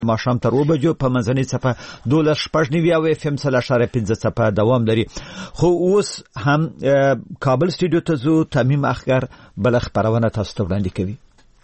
ماښام تر 2 بجو په منځنۍ صفحه 12.9 او اف ام 3.15 صفحه دوام لري. خو اوس هم کابل استودیو ته زو تمیم اخگر بل خبرونه تاسو ته وړاندې کوي.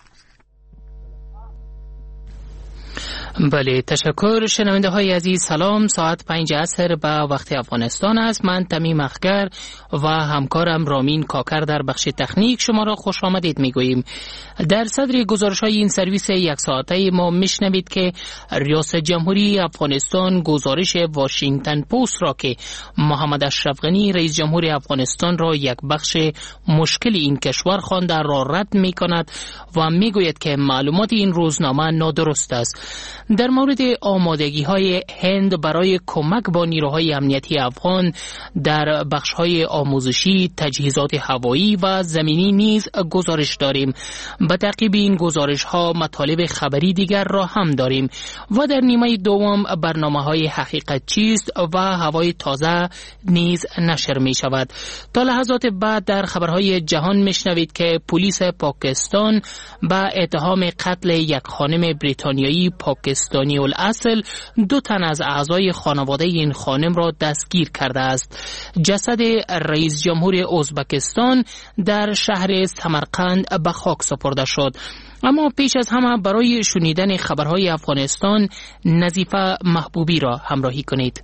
بله، تشکر. شنونده های عزیز سلام. ساعت 5 عصر به وقت افغانستان است. من تمیم اخگر و همکارم رامین کاکر در بخش تکنیک شما را خوش آمدید میگوییم. در صدر گزارش های این سرویس یک ساعته ما میشنوید که ریاست جمهوری افغانستان گزارش واشنگتن پست را که محمد اشرف غنی رئیس جمهور افغانستان را یک بخش مشکل این کشور خوانده را رد می کند و میگوید که معلومات این روزنامه نادرست است. در مورد آمادگی های هند برای کمک با نیروهای امنیتی افغان در بخش های آموزشی، تجهیزات هوایی و زمینی نیز گزارش داریم. به تعقیب این گزارش ها مطالب خبری دیگر را هم داریم و در نیمه دوم برنامه های حقیقت چیست و هوای تازه نیز نشر می شود. تا لحظات بعد در خبرهای جهان می شنوید که پلیس پاکستان به اتهام قتل یک خانم بریتانیایی پاکستانی الاصل 2 تن از اعضای خانواده این خانم را دستگیر کرده است. جسد رئیس جمهور ازبکستان در شهر سمرقند به خاک سپرده شد. اما پیش از همه برای شنیدن خبرهای افغانستان نظیفه محبوبی را همراهی کنید.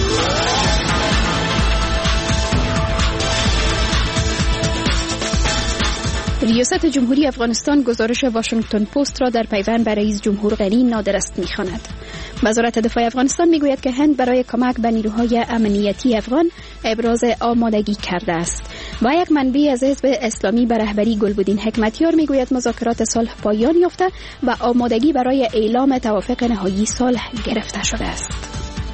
ریاست جمهوری افغانستان گزارش واشنگتن پست را در پیوند به رئیس جمهور غنی نادرست می‌خواند. وزارت دفاع افغانستان میگوید که هند برای کمک به نیروهای امنیتی افغان ابراز آمادگی کرده است و یک منبع از حزب اسلامی به رهبری گلبدین حکمتیار میگوید مذاکرات صلح پایان یافته و آمادگی برای اعلام توافق نهایی صلح گرفته شده است.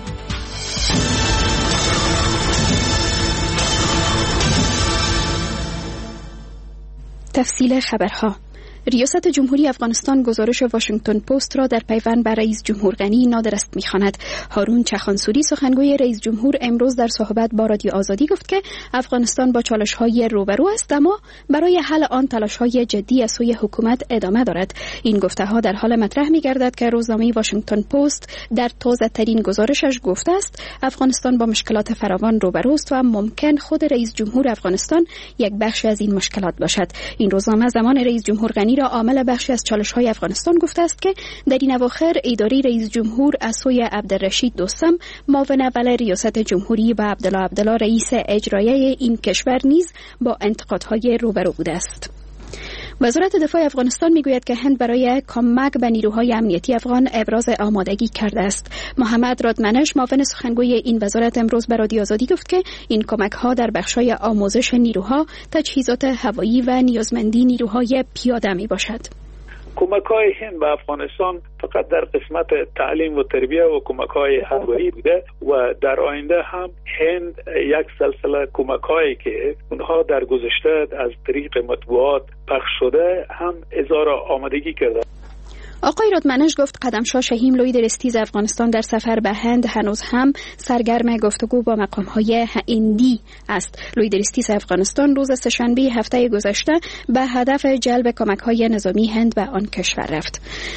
تفصیل خبرها. ریاست جمهوری افغانستان گزارش واشنگتن پست را در پیوند بر رئیس جمهور غنی نادرست می‌خواند. هارون چخانسوری سخنگوی رئیس جمهور امروز در صحبت با رادیو آزادی گفت که افغانستان با چالش‌های روبرو است اما برای حل آن تلاش‌های جدی از سوی حکومت ادامه دارد. این گفته‌ها در حال مطرح می‌گردد که روزنامه واشنگتن پست در تازه‌ترین گزارشش گفته است افغانستان با مشکلات فراوان روبروست و ممکن خود رئیس جمهور افغانستان یک بخش از این مشکلات باشد. این روزنامه زمان رئیس جمهور غنی را عامل بخشی از چالش‌های افغانستان گفته است که در این اواخر اداره رئیس جمهور از سوی عبدالرشید دوستم معاون اول ریاست جمهوری و عبدالله رئیس اجرایی این کشور نیز با انتقادهای روبرو بوده است. وزارت دفاع افغانستان میگوید که هند برای کمک به نیروهای امنیتی افغان ابراز آمادگی کرده است. محمد رادمنش معاون سخنگوی این وزارت امروز به رادیو آزادی گفت که این کمک‌ها در بخش‌های آموزش نیروها، تجهیزات هوایی و نیازمندی نیروهای پیاده میباشد. کمک‌های هند به افغانستان فقط در قسمت تعلیم و تربیت و کمک‌های هوایی بوده و در آینده هم هند یک سلسله کمک‌هایی که اونها در گذشته از طریق مطبوعات پخش شده هم اظهار آمادگی کرده. آقای رادمنش گفت قدمشاه شهیم لوی درستیز افغانستان در سفر به هند هنوز هم سرگرم گفتگو با مقام‌های هندی است. لوی درستیز افغانستان روز سه‌شنبه هفته گذشته به هدف جلب کمک‌های نظامی هند به آن کشور رفت.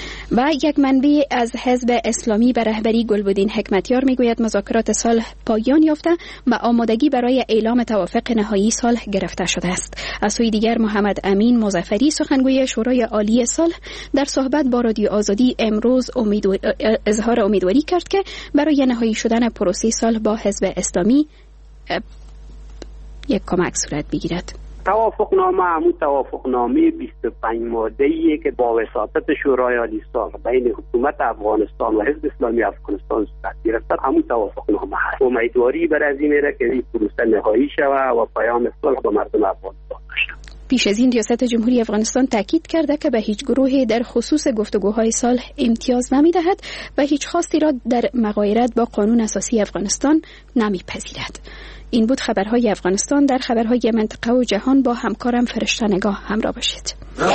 و یک منبع از حزب اسلامی به رهبری گلبدین حکمتیار میگوید مذاکرات صلح پایان یافته و آمادگی برای اعلام توافق نهایی صلح گرفته شده است. از سوی دیگر محمد امین مظفری سخنگوی شورای عالی صلح در صحبت با رادیو آزادی امروز اظهار امیدواری کرد که برای نهایی شدن پروسه صلح با حزب اسلامی یک کمک صورت بگیرد. توافقنامه همون توافقنامه 25 ماده‌ایه که با وساطت شورای عالی صلح بین حکومت افغانستان و حزب اسلامی افغانستان صورت گرفت. همون توافقنامه هست. امیدواری بر از این میره که این پروسه نهایی شود و پیام صلح به مردم افغانستان بشه. پیش از این ریاست جمهوری افغانستان تاکید کرده که به هیچ گروهی در خصوص گفتگوهای صلح امتیاز نمی‌دهد و هیچ خواستی را در مغایرت با قانون اساسی افغانستان نمی‌پذیرد. این بود خبرهای افغانستان. در خبرهای منطقه و جهان با همکارم فرشته نگاه همراه باشید.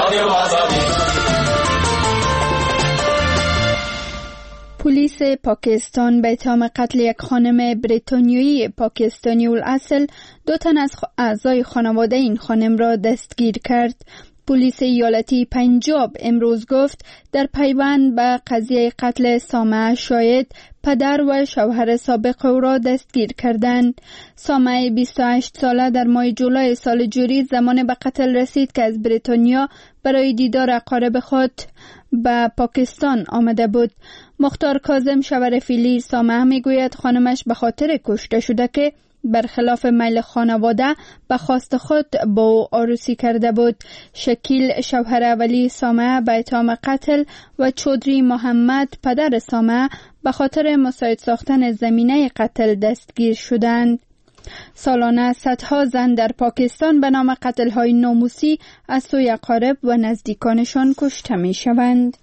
پلیس پاکستان به اتهام قتل یک خانم بریتانیایی پاکستانی الاصل 2 تن از اعضای خانواده این خانم را دستگیر کرد. پلیس ایالتی پنجاب امروز گفت در پیوند به قضیه قتل سامعه شاید پدر و شوهر سابق او را دستگیر کردند. سامعه 28 ساله در ماه جولای سال جاری زمان به قتل رسید که از بریتانیا برای دیدار اقارب خود به پاکستان آمده بود. مختار کاظم شوهر فعلی سامعه میگوید خانمش به خاطر کشته شده که برخلاف میل خانواده به خواست خود با او عروسی کرده بود. شکیل شوهر اولی سامعه به اتهام قتل و چودری محمد پدر سامعه به خاطر مساعد ساختن زمینه قتل دستگیر شدند. سالانه صدها زن در پاکستان به نام قتل‌های ناموسی از سوی اقارب و نزدیکانشان کشته می‌شوند.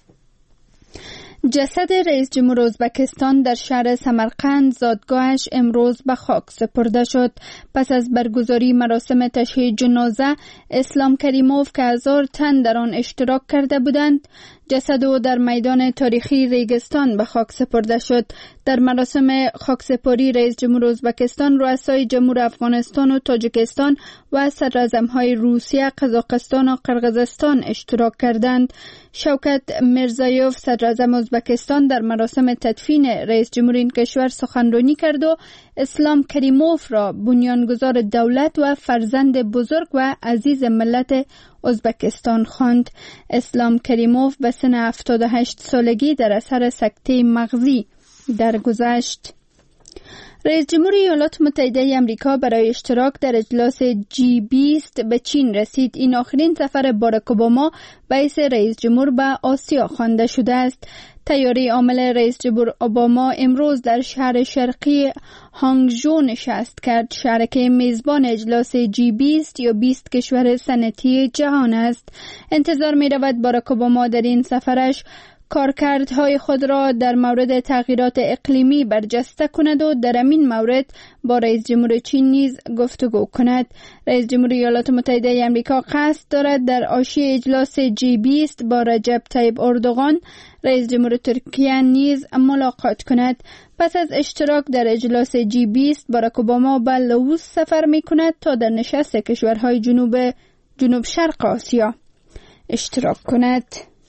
جسد رئیس جمهور ازبکستان در شهر سمرقند زادگاهش امروز به خاک سپرده شد. پس از برگزاری مراسم تشییع جنازه، اسلام کریموف که 1000 تن در آن اشتراک کرده بودند، جسد او در میدان تاریخی ریگستان به خاک سپرده شد. در مراسم خاکسپاری رئیس جمهور ازبکستان، رؤسای جمهور افغانستان و تاجیکستان و صدراعظم‌های روسیه، قزاقستان و قرقیزستان اشتراک کردند. شوکت میرزایوف صدراعظم ازبکستان در مراسم تدفین رئیس جمهور این کشور سخنرانی کرد و اسلام کریموف را بنیانگذار دولت و فرزند بزرگ و عزیز ملت ازبکستان خواند. اسلام کریموف به سن 78 سالگی در اثر سکته مغزی درگذشت. رئیس جمهور ایالات متحده آمریکا برای اشتراک در اجلاس G20 به چین رسید. این آخرین سفر باراک اوباما به حیث رئیس جمهور به آسیا خوانده شده است. طیاره عامل رئیس جمهور اوباما امروز در شهر شرقی هانگژو نشست کرد، شهری که میزبان اجلاس G20 یا 20 کشور صنعتی جهان است. انتظار می رود باراک اوباما در این سفرش کارکردهای خود را در مورد تغییرات اقلیمی برجسته کند و در این مورد با رئیس جمهور چین نیز گفتگو کند. رئیس جمهور ایالات متحده آمریکا قصد دارد در حاشیه اجلاس G20 با رجب طیب اردوغان رئیس جمهور ترکیه نیز ملاقات کند. پس از اشتراک در اجلاس G20 باراک اوباما به لاوس سفر می کند تا در نشست کشورهای جنوب شرق آسیا اشتراک کند.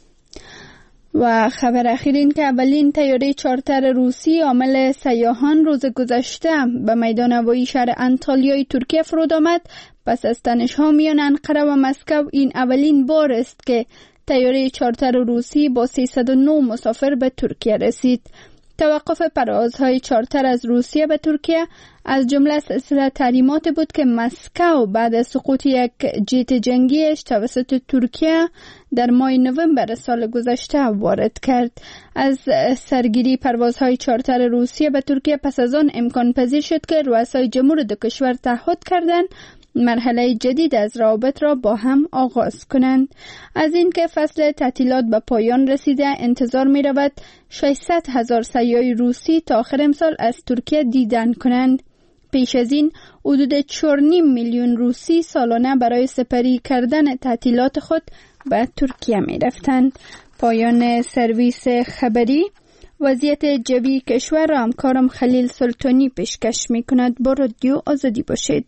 و خبر اخیر این که اولین طیاره چارتر روسی حامل سیاحان روز گذشته به میدان هوایی شهر انطالیای ترکیه فرود آمد. پس از تنش‌ها میان انقره و مسکو این اولین بار است که طیاره چارتر روسی با 309 مسافر به ترکیه رسید. توقف پروازهای چارتر از روسیه به ترکیه از جمله سلسله تحریمات بود که مسکو بعد از سقوط یک جت جنگیش توسط ترکیه در ماه نوامبر سال گذشته وارد کرد. از سرگیری پروازهای چارتر روسیه به ترکیه پس از آن امکان پذیر شد که رؤسای جمهور دو کشور تعهد کردند مرحله جدید از روابط را با هم آغاز کنند. از اینکه فصل تعطیلات به پایان رسیده، انتظار می رود 600,000 سیاح روسی تا آخر امسال از ترکیه دیدن کنند. پیش از این حدود 4.5 میلیون روسی سالانه برای سپری کردن تعطیلات خود به ترکیه می رفتند. پایان سرویس خبری. وضعیت جوی کشور را همکارم خلیل سلطانی پیشکش می کند. با رادیو آزادی باشید.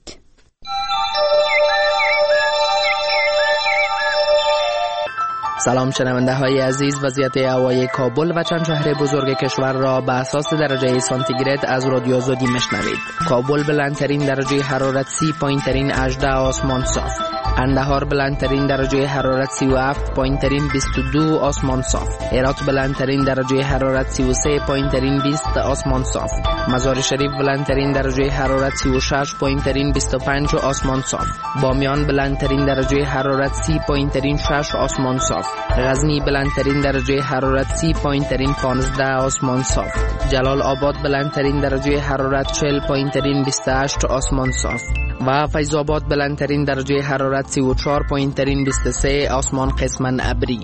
سلام شنونده های عزیز، وضعیت هوای کابل و چند شهر بزرگ کشور را به اساس درجه سانتیگراد از رادیو آزادی مشنوید. کابل بلندترین درجه حرارت 30، پایینترین 18 آسمان صاف. اندهار بلندترین درجه حرارت 37، پایینترین 22 آسمان صاف. هرات بلندترین درجه حرارت 33، پایینترین 20 آسمان صاف. مزار شریف بلندترین درجه حرارت 36، پایینترین 25 آسمان صاف. بامیان بلندترین درجه حرارت 30، پایینترین 6 آسمان صاف. غزنی بلندترین درجه حرارت 30، پایینترین 15 آسمان صاف. جلال آباد بلندترین درجه حرارت 40، پایینترین 28 آسمان صاف. و فیض آباد بلندترین درجه حرارت 34، پایینترین 23 آسمان قسماً ابری.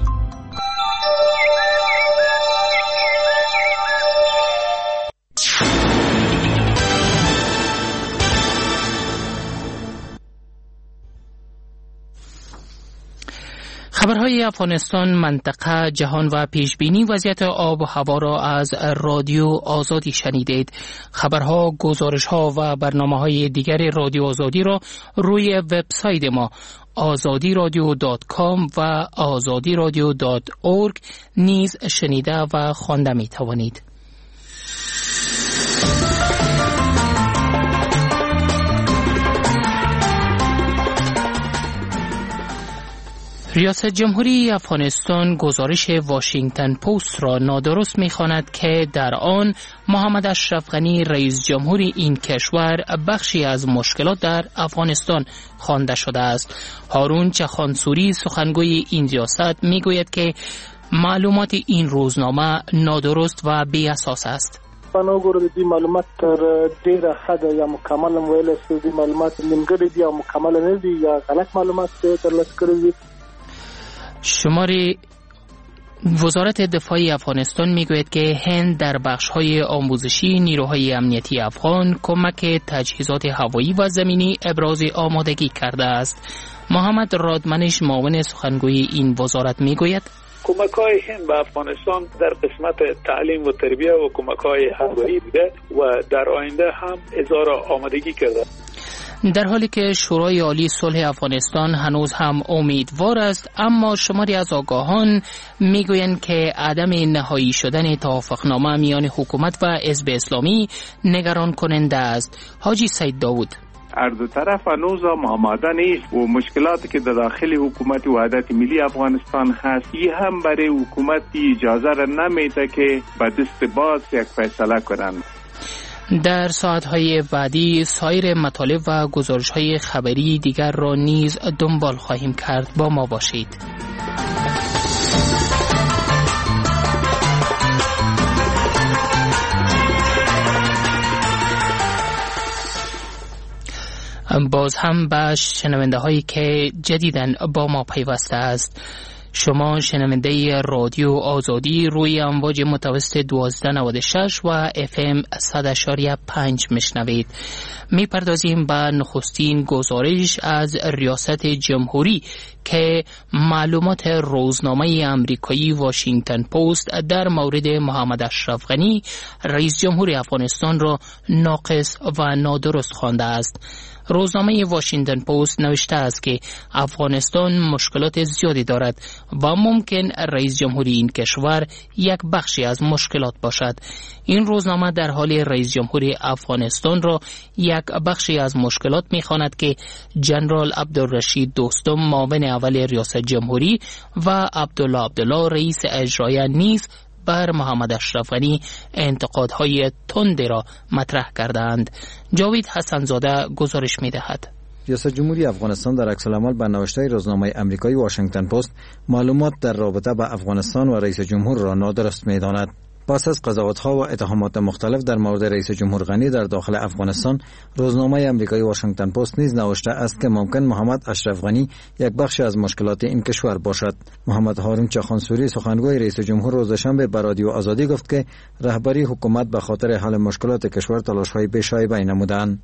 خبرهای افغانستان، منطقه، جهان و پیشبینی وضعیت آب و هوا را از رادیو آزادی شنیدید. خبرها، گزارشها و برنامه‌های دیگر رادیو آزادی را روی وبسایت ما azadiradio.com و azadiradio.org نیز شنیده و خوانده می توانید. ریاست جمهوری افغانستان گزارش واشنگتن پست را نادرست می‌خواند که در آن محمد اشرف غنی رئیس جمهور این کشور بخشی از مشکلات در افغانستان خوانده شده است. هارون چخانسوری سخنگوی این ریاست می‌گوید که معلومات این روزنامه نادرست و بی اساس است. پناه ګورو د معلومات تر ډیره حد یا مکمل ویل است، د معلومات نیمګړي دي یا مکمل نه دي یا غلط معلومات ترلاسه کړي دي. شماره وزارت دفاع افغانستان میگوید که هند در بخش‌های آموزشی نیروهای امنیتی افغان کمک تجهیزات هوایی و زمینی ابراز آمادگی کرده است. محمد رادمنش معاون سخنگوی این وزارت میگوید کمک‌های هند به افغانستان در قسمت تعلیم و تربیت و کمک‌های هوایی بوده و در آینده هم اظهار آمادگی کرده. در حالی که شورای عالی صلح افغانستان هنوز هم امیدوار است، اما شماری از آگاهان میگویند که عدم نهایی شدن توافقنامه میان حکومت و حزب اسلامی نگران کننده است. حاجی سید داوود: هر دو طرف هنوز هم آماده نیست و مشکلاتی که در داخل حکومت وحدت ملی افغانستان هست هم برای حکومت اجازه را نمیده که به دست باز یک فیصله کنند. در ساعت‌های بعدی سایر مطالب و گزارش‌های خبری دیگر را نیز دنبال خواهیم کرد. با ما باشید. باز هم به شنونده هایی که جدیداً با ما پیوسته است، شما شنونده رادیو آزادی روی امواج متوسط 1296 و FM 100.5 میشنوید. میپردازیم به نخستین گزارش از ریاست جمهوری که معلومات روزنامه امریکایی واشنگتن پست در مورد محمد اشرف غنی رئیس جمهور افغانستان را ناقص و نادرست خوانده است. روزنامه واشنگتن پست نوشته است که افغانستان مشکلات زیادی دارد و ممکن رئیس جمهوری این کشور یک بخشی از مشکلات باشد. این روزنامه در حال رئیس جمهوری افغانستان را یک بخشی از مشکلات می‌خواند که جنرال عبدالرشید دوستم معاون اول ریاست جمهوری و عبدالله رئیس اجرایی نیز بر محمد اشرف غنی انتقادهای تندی را مطرح کردند. جاوید حسنزاده گزارش می‌دهد. ریاست جمهوری افغانستان در عکس‌العمل به نوشته روزنامه امریکایی واشنگتن پست معلومات در رابطه با افغانستان و رئیس جمهور را نادرست می‌داند. پس از قضاوت‌ها و اتهامات مختلف در مورد رئیس جمهور غنی در داخل افغانستان، روزنامه امریکایی واشنگتن پست نیز نوشته است که ممکن محمد اشرف غنی یک بخش از مشکلات این کشور باشد. محمد هارون چخانسوری سخنگوی رئیس جمهور روز شنبه به رادیو آزادی گفت که رهبری حکومت به خاطر حل مشکلات کشور تلاش‌های بی‌شایبه نمودند.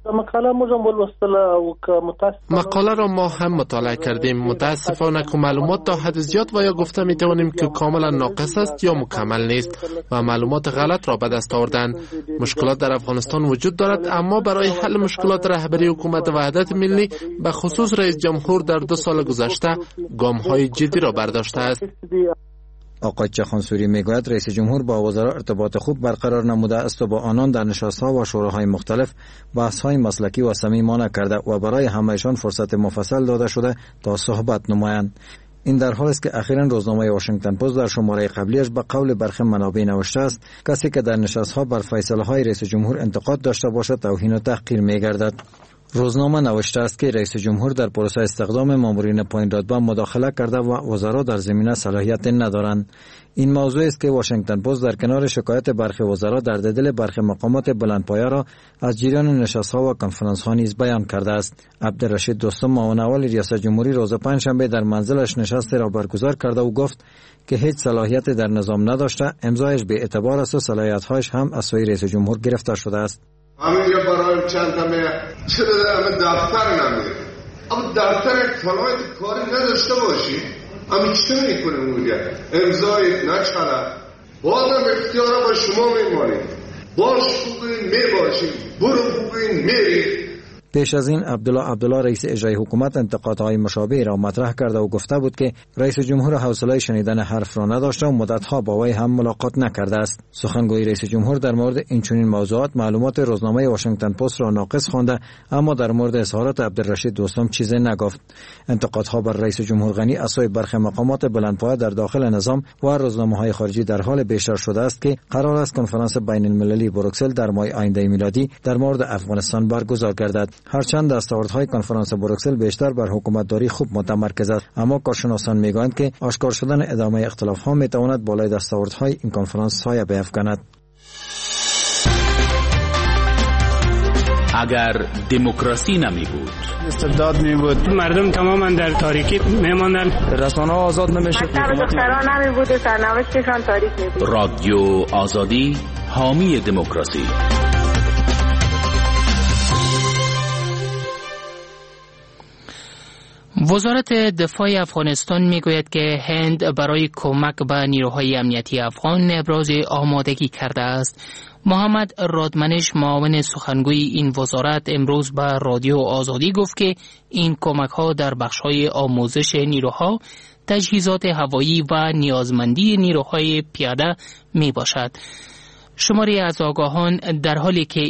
مقاله را ما هم مطالعه کردیم. متاسفانه که معلومات تا حد زیاد و یا گفته می‌توانیم که کاملا ناقص است یا مکمل نیست و معلومات غلط را به دست آوردند. مشکلات در افغانستان وجود دارد، اما برای حل مشکلات رهبری حکومت وحدت ملی به خصوص رئیس جمهور در 2 سال گذشته گام‌های جدی را برداشته است. آقای چخانسوری میگوید رئیس جمهور با وزرا ارتباط خوب برقرار نموده است و با آنان در نشست‌ها و شوراهای مختلف بحث‌های مسلکی و صمیمانه کرده و برای همه‌شان فرصت مفصل داده شده تا صحبت نمایند. این در حالی است که اخیراً روزنامه واشنگتن پست در شماره قبلیش به قول برخی منابع نوشته است کسی که در نشست‌ها بر فیصله‌های رئیس جمهور انتقاد داشته باشد توهین و تحقیر می‌گردد. روزنامه نوشته است که رئیس جمهور در پروسه استخدام مامورین پایین رتبه مداخله کرده و وزرا در زمینه صلاحیت ندارند. این موضوع است که واشنگتن پست در کنار شکایت برخی وزرا در دل برخی مقامات بلندپایه را از جریان نشست‌ها و کنفرانس‌ها نیز بیان کرده است. عبدالرشید دوستم معاون اول ریاست جمهوری روز پنجشنبه در منزلش نشستی را برگزار کرده و گفت که هیچ صلاحیت در نظام نداشته، امضایش به اعتبار است و صلاحیت‌هایش هم از سوی رئیس جمهور گرفته شده است. همینجا برایم چند تا چرا همه دفتر نمیره؟ اما دفتر صلاحیت کاری نداشته باشی اما چه میکنیم اونجا؟ امضایت نچله بازم اختیارا با شما میمانیم. باش بگوین میباشیم، برو بگوین میرید. پیش از این عبدالله رئیس اجرایی حکومت انتقادهای مشابه را مطرح کرده و گفته بود که رئیس جمهور حوصله شنیدن حرف را نداشته و مدتها با وی هم ملاقات نکرده است. سخنگوی رئیس جمهور در مورد این چنین موضوعات معلومات روزنامه واشنگتن پست را ناقص خوانده، اما در مورد اظهارات عبدالرشید دوستم چیزی نگفت. انتقادها بر رئیس جمهور غنی از سوی برخی مقامات بلندپایه در داخل نظام و روزنامه‌های خارجی در حال بیشتر شده است که قرار است کنفرانس بین المللی بروکسل در ماه آینده میلادی در مورد افغانستان برگزار گردد. هرچند دستاوردهای کنفرانس بروکسل بیشتر بر حکومتداری خوب متمرکز است، اما کارشناسان میگویند که آشکار شدن ادامه اختلاف‌ها میتواند بالای دستاوردهای این کنفرانس سایه بیفکند. اگر دموکراسی نمی بود، استبداد می بود، مردم تماما در تاریکی میماندند، رسانه‌ها آزاد نمیشد، دختران نمی بود، سرنوشتشان تاریک می بود. رادیو آزادی حامی دموکراسی. وزارت دفاع افغانستان میگوید که هند برای کمک به نیروهای امنیتی افغان ابراز آمادگی کرده است. محمد رادمنش معاون سخنگوی این وزارت امروز به رادیو آزادی گفت که این کمک ها در بخش های آموزش نیروها، تجهیزات هوایی و نیازمندی نیروهای پیاده می باشد. شماری از آگاهان در حالی که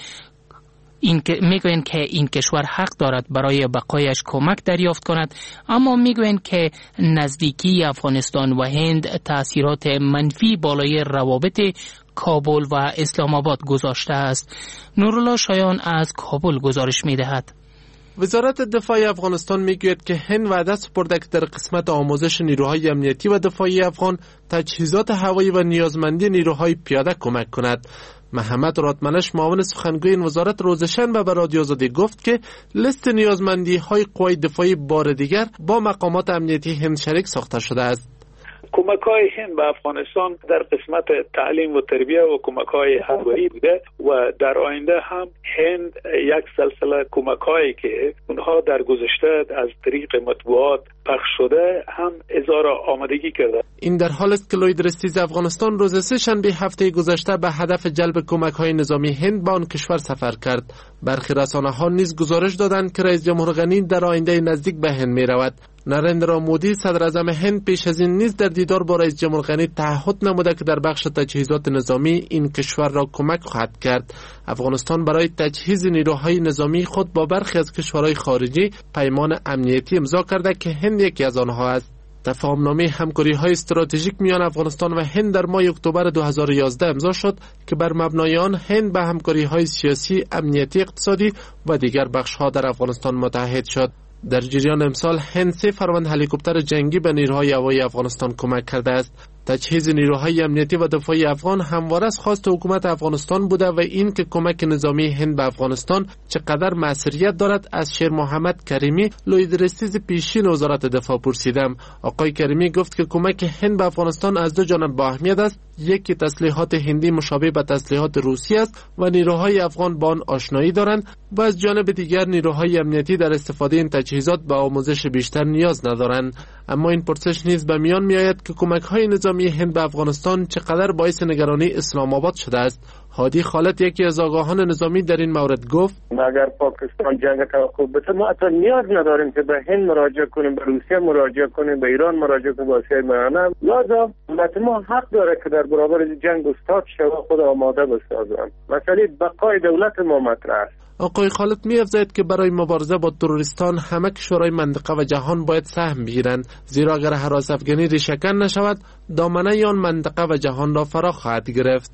میگویند که این کشور حق دارد برای بقایش کمک دریافت کند، اما میگویند که نزدیکی افغانستان و هند تأثیرات منفی بالای روابط کابل و اسلام آباد گذاشته است. نورالله شایان از کابل گزارش میدهد. وزارت دفاع افغانستان میگوید که هند وعده سپرده که در قسمت آموزش نیروهای امنیتی و دفاعی افغان تجهیزات هوایی و نیازمندی نیروهای پیاده کمک کند. محمد رادمنش معاون سخنگوی این وزارت روز شنبه به رادیو آزادی گفت که لیست نیازمندی های قوای دفاعی بار دیگر با مقامات امنیتی هند شریک ساخته شده است. کمک‌های هند به افغانستان در قسمت تعلیم و تربیت و کمک‌های هوایی بوده و در آینده هم هند یک سلسله کمک‌هایی که اونها در گذشته از طریق مطبوعات پخش شده هم اظهار آمادگی کرده. این در حال است که لوید رستیز افغانستان روز سه‌شنبه هفته گذشته به هدف جلب کمک‌های نظامی هند به آن کشور سفر کرد. برخی رسانه‌ها نیز گزارش دادند که رئیس جمهور غنی در آینده نزدیک به هند می‌رود. نریندرا مودی صدر اعظم هند پیش از این نیز در دیدار با رئیس جمهور غنی تعهد نموده که در بخش تجهیزات نظامی این کشور را کمک خواهد کرد. افغانستان برای تجهیز نیروهای نظامی خود با برخی از کشورهای خارجی پیمان امنیتی امضا کرده که هند یکی از آنها است. تفاهمنامه همکاری‌های استراتژیک میان افغانستان و هند در ماه اکتبر 2011 امضا شد که بر مبنای آن هند به همکاری‌های سیاسی، امنیتی، اقتصادی و دیگر بخش‌ها در افغانستان متحد شد. در جریان امسال هند 3 فروند هلیکوپتر جنگی به نیروهای هوایی افغانستان کمک کرده است. تجهیز نیروهای امنیتی و دفاعی افغان همواره از خواست حکومت افغانستان بوده و این که کمک نظامی هند به افغانستان چقدر موثریت دارد از شیر محمد کریمی، لوید رستیز پیشین وزارت دفاع پرسیدم. آقای کریمی گفت که کمک هند به افغانستان از دو جانب با اهمیت است. یکی تسلیحات هندی مشابه به تسلیحات روسی است و نیروهای افغان با آن آشنایی دارند و از جانب دیگر نیروهای امنیتی در استفاده این تجهیزات به آموزش بیشتر نیاز ندارند. اما این پرسش نیز به میان میآید که کمک‌های نظامی هند به افغانستان چقدر باعث نگرانی اسلام آباد شده است. هادی خالد یکی از آگاهان نظامی در این مورد گفت اگر پاکستان جنگ توقف بده ما اصلا نیاز نداریم که به هند مراجعه کنیم، به روسیه مراجعه کنیم، به ایران مراجعه کنیم، به آسیای میانه. لازم ملت ما حق داره که در برابر جنگ استاد شود، خود آماده بسازند. مسئله بقای دولت ما مطرح است. آقای خالد می‌افزاید که برای مبارزه با تروریستان همه کشورهای منطقه و جهان باید سهم بگیرند، زیرا اگر هراس افغانی ریشه‌کن نشود دامنه آن منطقه و جهان را فرا خواهد گرفت.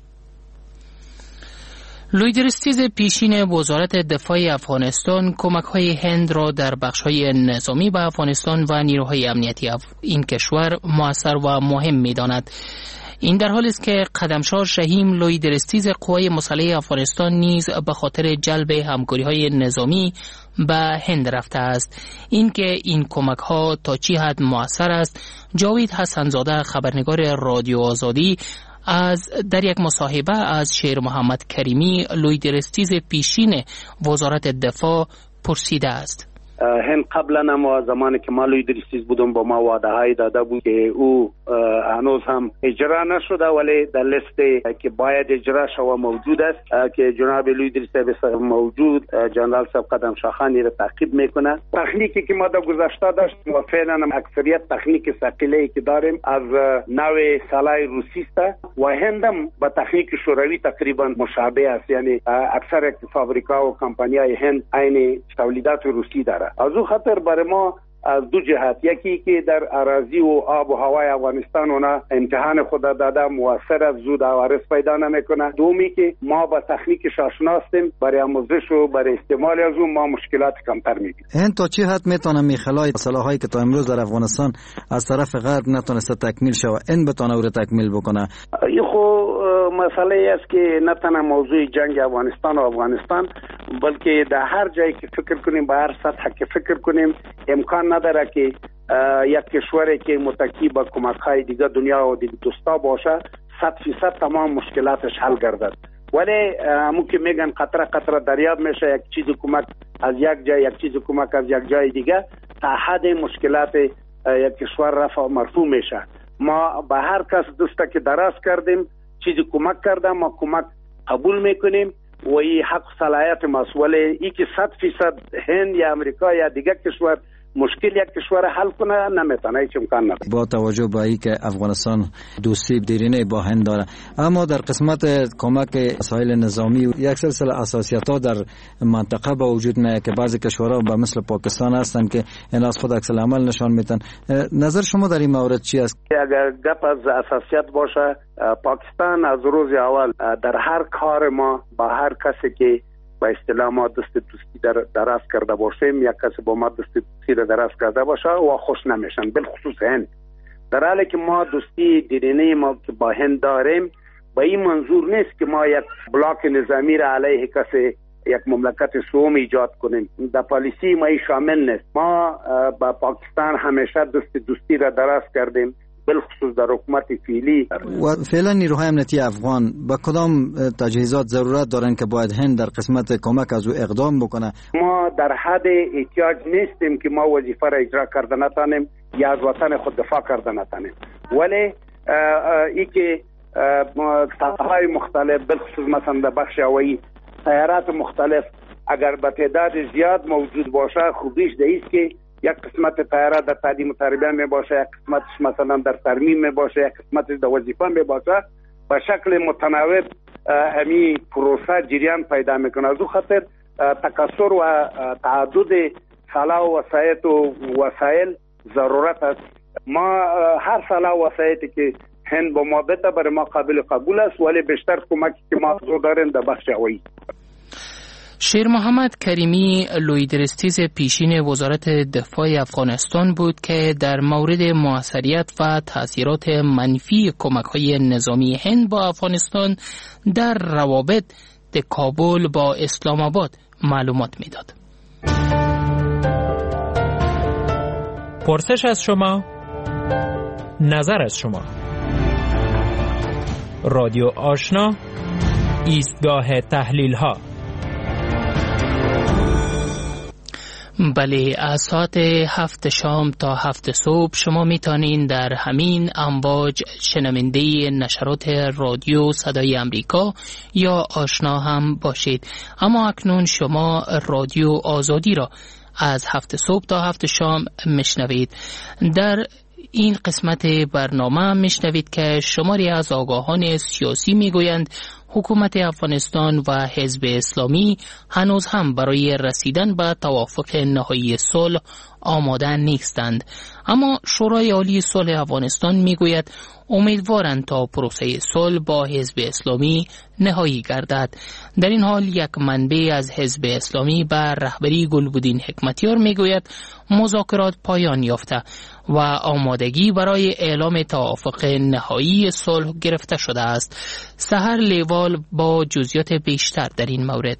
لوید رستیز پیشین وزارت دفاع افغانستان کمک‌های هند را در بخش‌های نظامی به افغانستان و نیروهای امنیتی این کشور مؤثر و مهم می‌داند. این در حالی است که قدمشاه شهیم لوید رستیز قوای مسلح افغانستان نیز به خاطر جلب همکاری‌های نظامی به هند رفته است. اینکه این کمک‌ها تا چه حد مؤثر است، جاوید حسن‌زاده خبرنگار رادیو آزادی در یک مصاحبه از شیر محمد کریمی لوید رستیز پیشین وزارت دفاع پرسیده است. هند قبلا ما زمانی که ما لوی دریستیز بودم با ما وعده های داده بود که او هنوز هم اجرا نشده ولی در لیست که باید اجرا شود موجود است که جناب لوی دریستیز موجود جنرال صاحب قدم شاخانی را تعقیب میکنه. تکنیکی که ما در گذشته داشتیم و فعلا اکثریت تکنیک ثقیله که داریم از نوع سلاح روسی است و هندم با تکنیک شوروی تقریبا مشابه است، یعنی اکثر فابریکا و کمپانی‌های هند عین تولیدات روسی داره. از او خاطر برای ما از دو جهت، یکی که در اراضی و آب و هوای افغانستان اونا امتحان خود داده موثر از زود عوارض پیدا نمیکنه. دومی که ما با تکنیکش آشنا هستیم، برای آموزش و برای استعمال از اون ما مشکلات کمتر میبینیم. هند تا چه حد میتونه میخلای سلاحایی که تا امروز در افغانستان از طرف غرب نتونسته تکمیل شود این بتونه او رو تکمیل بکنه؟ این خو مسئله است که نه تنها موضوع جنگ افغانستان بلکه در هر جایی که فکر کنیم، به هر سطح که فکر کنیم، امکان نداره که یک کشوری که متکی به کمک‌های دیگه دنیا و دیگه دوستا باشه 100% تمام مشکلاتش حل گردد. ولی همون که میگن قطره قطره دریاب میشه، یک چیز کمک از یک جای، یک چیز کمک از یک جای دیگه، تا حد مشکلات یک کشور رفع مرفوع میشه. ما به هر کس دوستا که دراز کردیم، چیزی کمک کرده، ما کمک قبول میکنیم و این حق صلاحیت ماست. ولی ای که 100% هند یا امریکا یا دیگه کشور مشکل یک کشور حل کنه نمیتونه، هیچ امکان نداره. با توجه به اینکه افغانستان دوستی دیرینه با هند داره، اما در قسمت کمک وسایل نظامی یک سلسله اساسیت‌ها در منطقه به وجود میاد که بعضی کشورها به مثل پاکستان هستند که این از خود عکس العمل نشان میدن. نظر شما در این مورد چی است؟ اگر گپ از اساسیت باشه، پاکستان از روز اول در هر کار ما با هر کسی که با اصطلاح ما دست دوستی دراز کرده باشیم، یک کسی با ما دست دوستی دراز کرده باشه و خوش نمیشن، بالخصوص هند. در حالی که ما دوستی دیرینه ما که با هند داریم، با این منظور نیست که ما یک بلاک نظامی را علیه کسی یک مملکت سوم ایجاد کنیم. در پالیسی ما شامل نیست. ما با پاکستان همیشه دست دوستی را دراز کردیم، بالخصوص در حکومت فعلی. و فعلا نیروهای امنیتی افغان با کدام تجهیزات ضرورت دارن که باید هند در قسمت کمک از او اقدام بکنه؟ ما در حد احتیاج نیستیم که ما وظیفه را اجرا کرده نتانیم یا از وطن خود دفاع کرده نتانیم، ولی ای که سطح‌های مختلف، بالخصوص مثلا در بخش هوایی سیارات مختلف اگر به تعداد زیاد موجود باشه، خوبیش است که یک قسمت طیاره در تعلیم و تربیت می باشه، یک قسمتش مثلا در ترمیم می باشه، یک قسمتش در وظیفه می باشه، به شکل متنوع همی پروسه جریان پیدا میکنه. از او خاطر تکثر و تعدد سلاح و وسایل ضرورت است. ما هر سلاح و وسایلی که هند با ما بده برای ما قابل قبول است، ولی بیشتر کمکی که ما داریم در بخش هوایی. شیر محمد کریمی لوی درستیز پیشین وزارت دفاع افغانستان بود که در مورد موثریت و تأثیرات منفی کمک‌های نظامی هند با افغانستان در روابط کابل با اسلام آباد معلومات میداد. پرسش از شما، نظر از شما. رادیو آشنا، ایستگاه تحلیل ها. بله، از ساعت 7 شام تا 7 صبح شما میتونین در همین امواج شنونده نشرات رادیو صدای امریکا یا آشنا هم باشید. اما اکنون شما رادیو آزادی را از 7 صبح تا 7 شام میشنوید. در این قسمت برنامه میشنوید که شماری از آگاهان سیاسی میگویند حکومت افغانستان و حزب اسلامی هنوز هم برای رسیدن به توافق نهایی صلح آماده نیستند، اما شورای عالی صلح افغانستان میگوید امیدوارند تا پروسه صلح با حزب اسلامی نهایی گردد. در این حال یک منبع از حزب اسلامی به رهبری گلبدین حکمتیار میگوید مذاکرات پایان یافته و آمادگی برای اعلام توافق نهایی صلح گرفته شده است. سحر لیوال با جزئیات بیشتر در این مورد.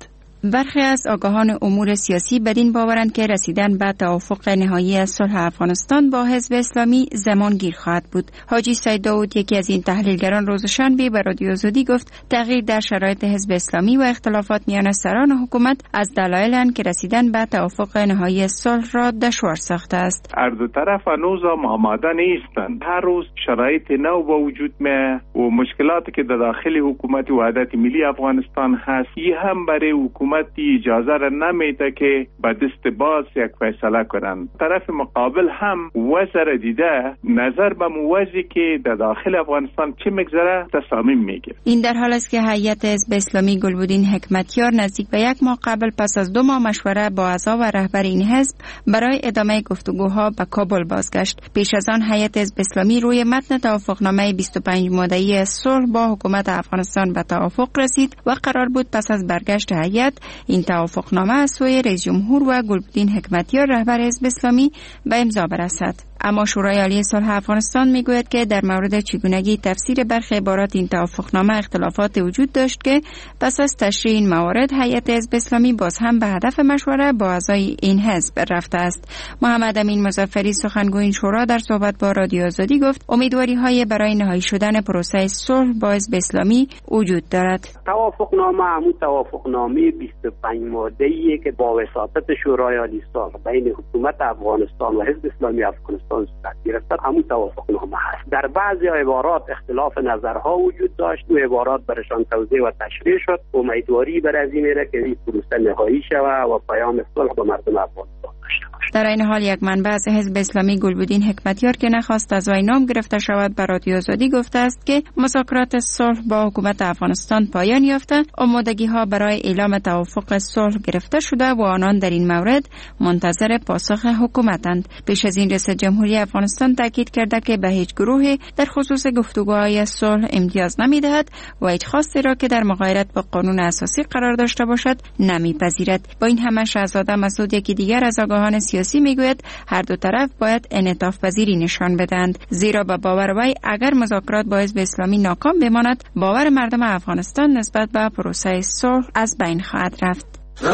برخی از آگاهان امور سیاسی بدین باورند که رسیدن به توافق نهایی صلح افغانستان با حزب اسلامی زمان گیر خواهد بود. حاجی سید داود، یکی از این تحلیلگران، روز شنبه به رادیو آزادی گفت تغییر در شرایط حزب اسلامی و اختلافات میان سران حکومت از دلایلند که رسیدن به توافق نهایی صلح را دشوار ساخته است. هر دو طرف هنوز آماده نیستند. هر روز شرایط نو با وجود میاد و مشکلاتی که در داخل حکومت وحدت ملی افغانستان هست، این هم برای حکومت اجازه را نمیده که به دست باز یک فیصله کنند. طرف مقابل هم وزر دیده نظر به موضوعی که در داخل افغانستان چه میگذره تصمیم میگیره. این در حال است که هیئت حزب اسلامی گلبدین حکمتیار نزدیک به 1 ماه قبل پس از 2 ماه مشوره با اعضا و رهبر این حزب برای ادامه گفتگوها به کابل بازگشت. پیش از آن هیئت حزب اسلامی روی متن توافقنامه 25 ماده‌ای صلح با حکومت افغانستان به توافق رسید و قرار بود پس از برگشت هیئت این توافقنامه از سوی رئیس جمهور و گلبدین حکمتیار رهبر حزب اسلامی به امضا برسد. اما شورای عالی صلح افغانستان میگوید که در مورد چگونگی تفسیر برخی عبارات این توافقنامه اختلافات وجود داشت که پس از تشریح این موارد هیئت حزب اسلامی باز هم به هدف مشوره با اعضای این حزب رفته است. محمد امین مظفری، سخنگوی این شورا، در صحبت با رادیو آزادی گفت امیدواری‌های برای نهایی شدن پروسه صلح با حزب اسلامی وجود دارد. توافقنامه همون توافقنامه 25 ماده‌ایه که با وساطت شورای عالی صلح بین حکومت افغانستان و حزب اسلامی افغانستان صورت گرفته، همون توافقنامه هست. در بعضی عبارات اختلاف نظرها وجود داشت، و عبارات برشان توضیح و تشریح شد. امیدواری بر از این میره که این پروسه نهایی شود و پیام صلح به مردم افغانستان داشته باشد. در این حال یک منبع از حزب اسلامی گلبدین حکمتیار که نخواست از وی نام گرفته شود بر رادیو آزادی گفته است که مذاکرات صلح با حکومت افغانستان پایان یافته، آمادگی‌ها برای اعلام توافق صلح گرفته شده و آنان در این مورد منتظر پاسخ حکومتند. پیش از این رئیس جمهوری افغانستان تاکید کرده که به هیچ گروهی در خصوص گفتگوهای صلح امتیاز نمی‌دهد و هیچ خواستی را که در مغایرت با قانون اساسی قرار داشته باشد نمی‌پذیرد. با این همه شاهزاده مسعود، یکی دیگر از آگاهان سیاسی، میگوید هر دو طرف باید انعطاف پذیری نشان بدهند، زیرا به باور وی اگر مذاکرات با حزب اسلامی ناکام بماند باور مردم افغانستان نسبت به پروسه صلح از بین خواهد رفت.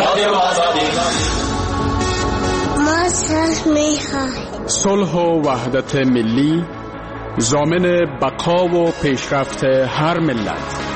صلح و وحدت ملی ضامن بقا و پیشرفت هر ملت.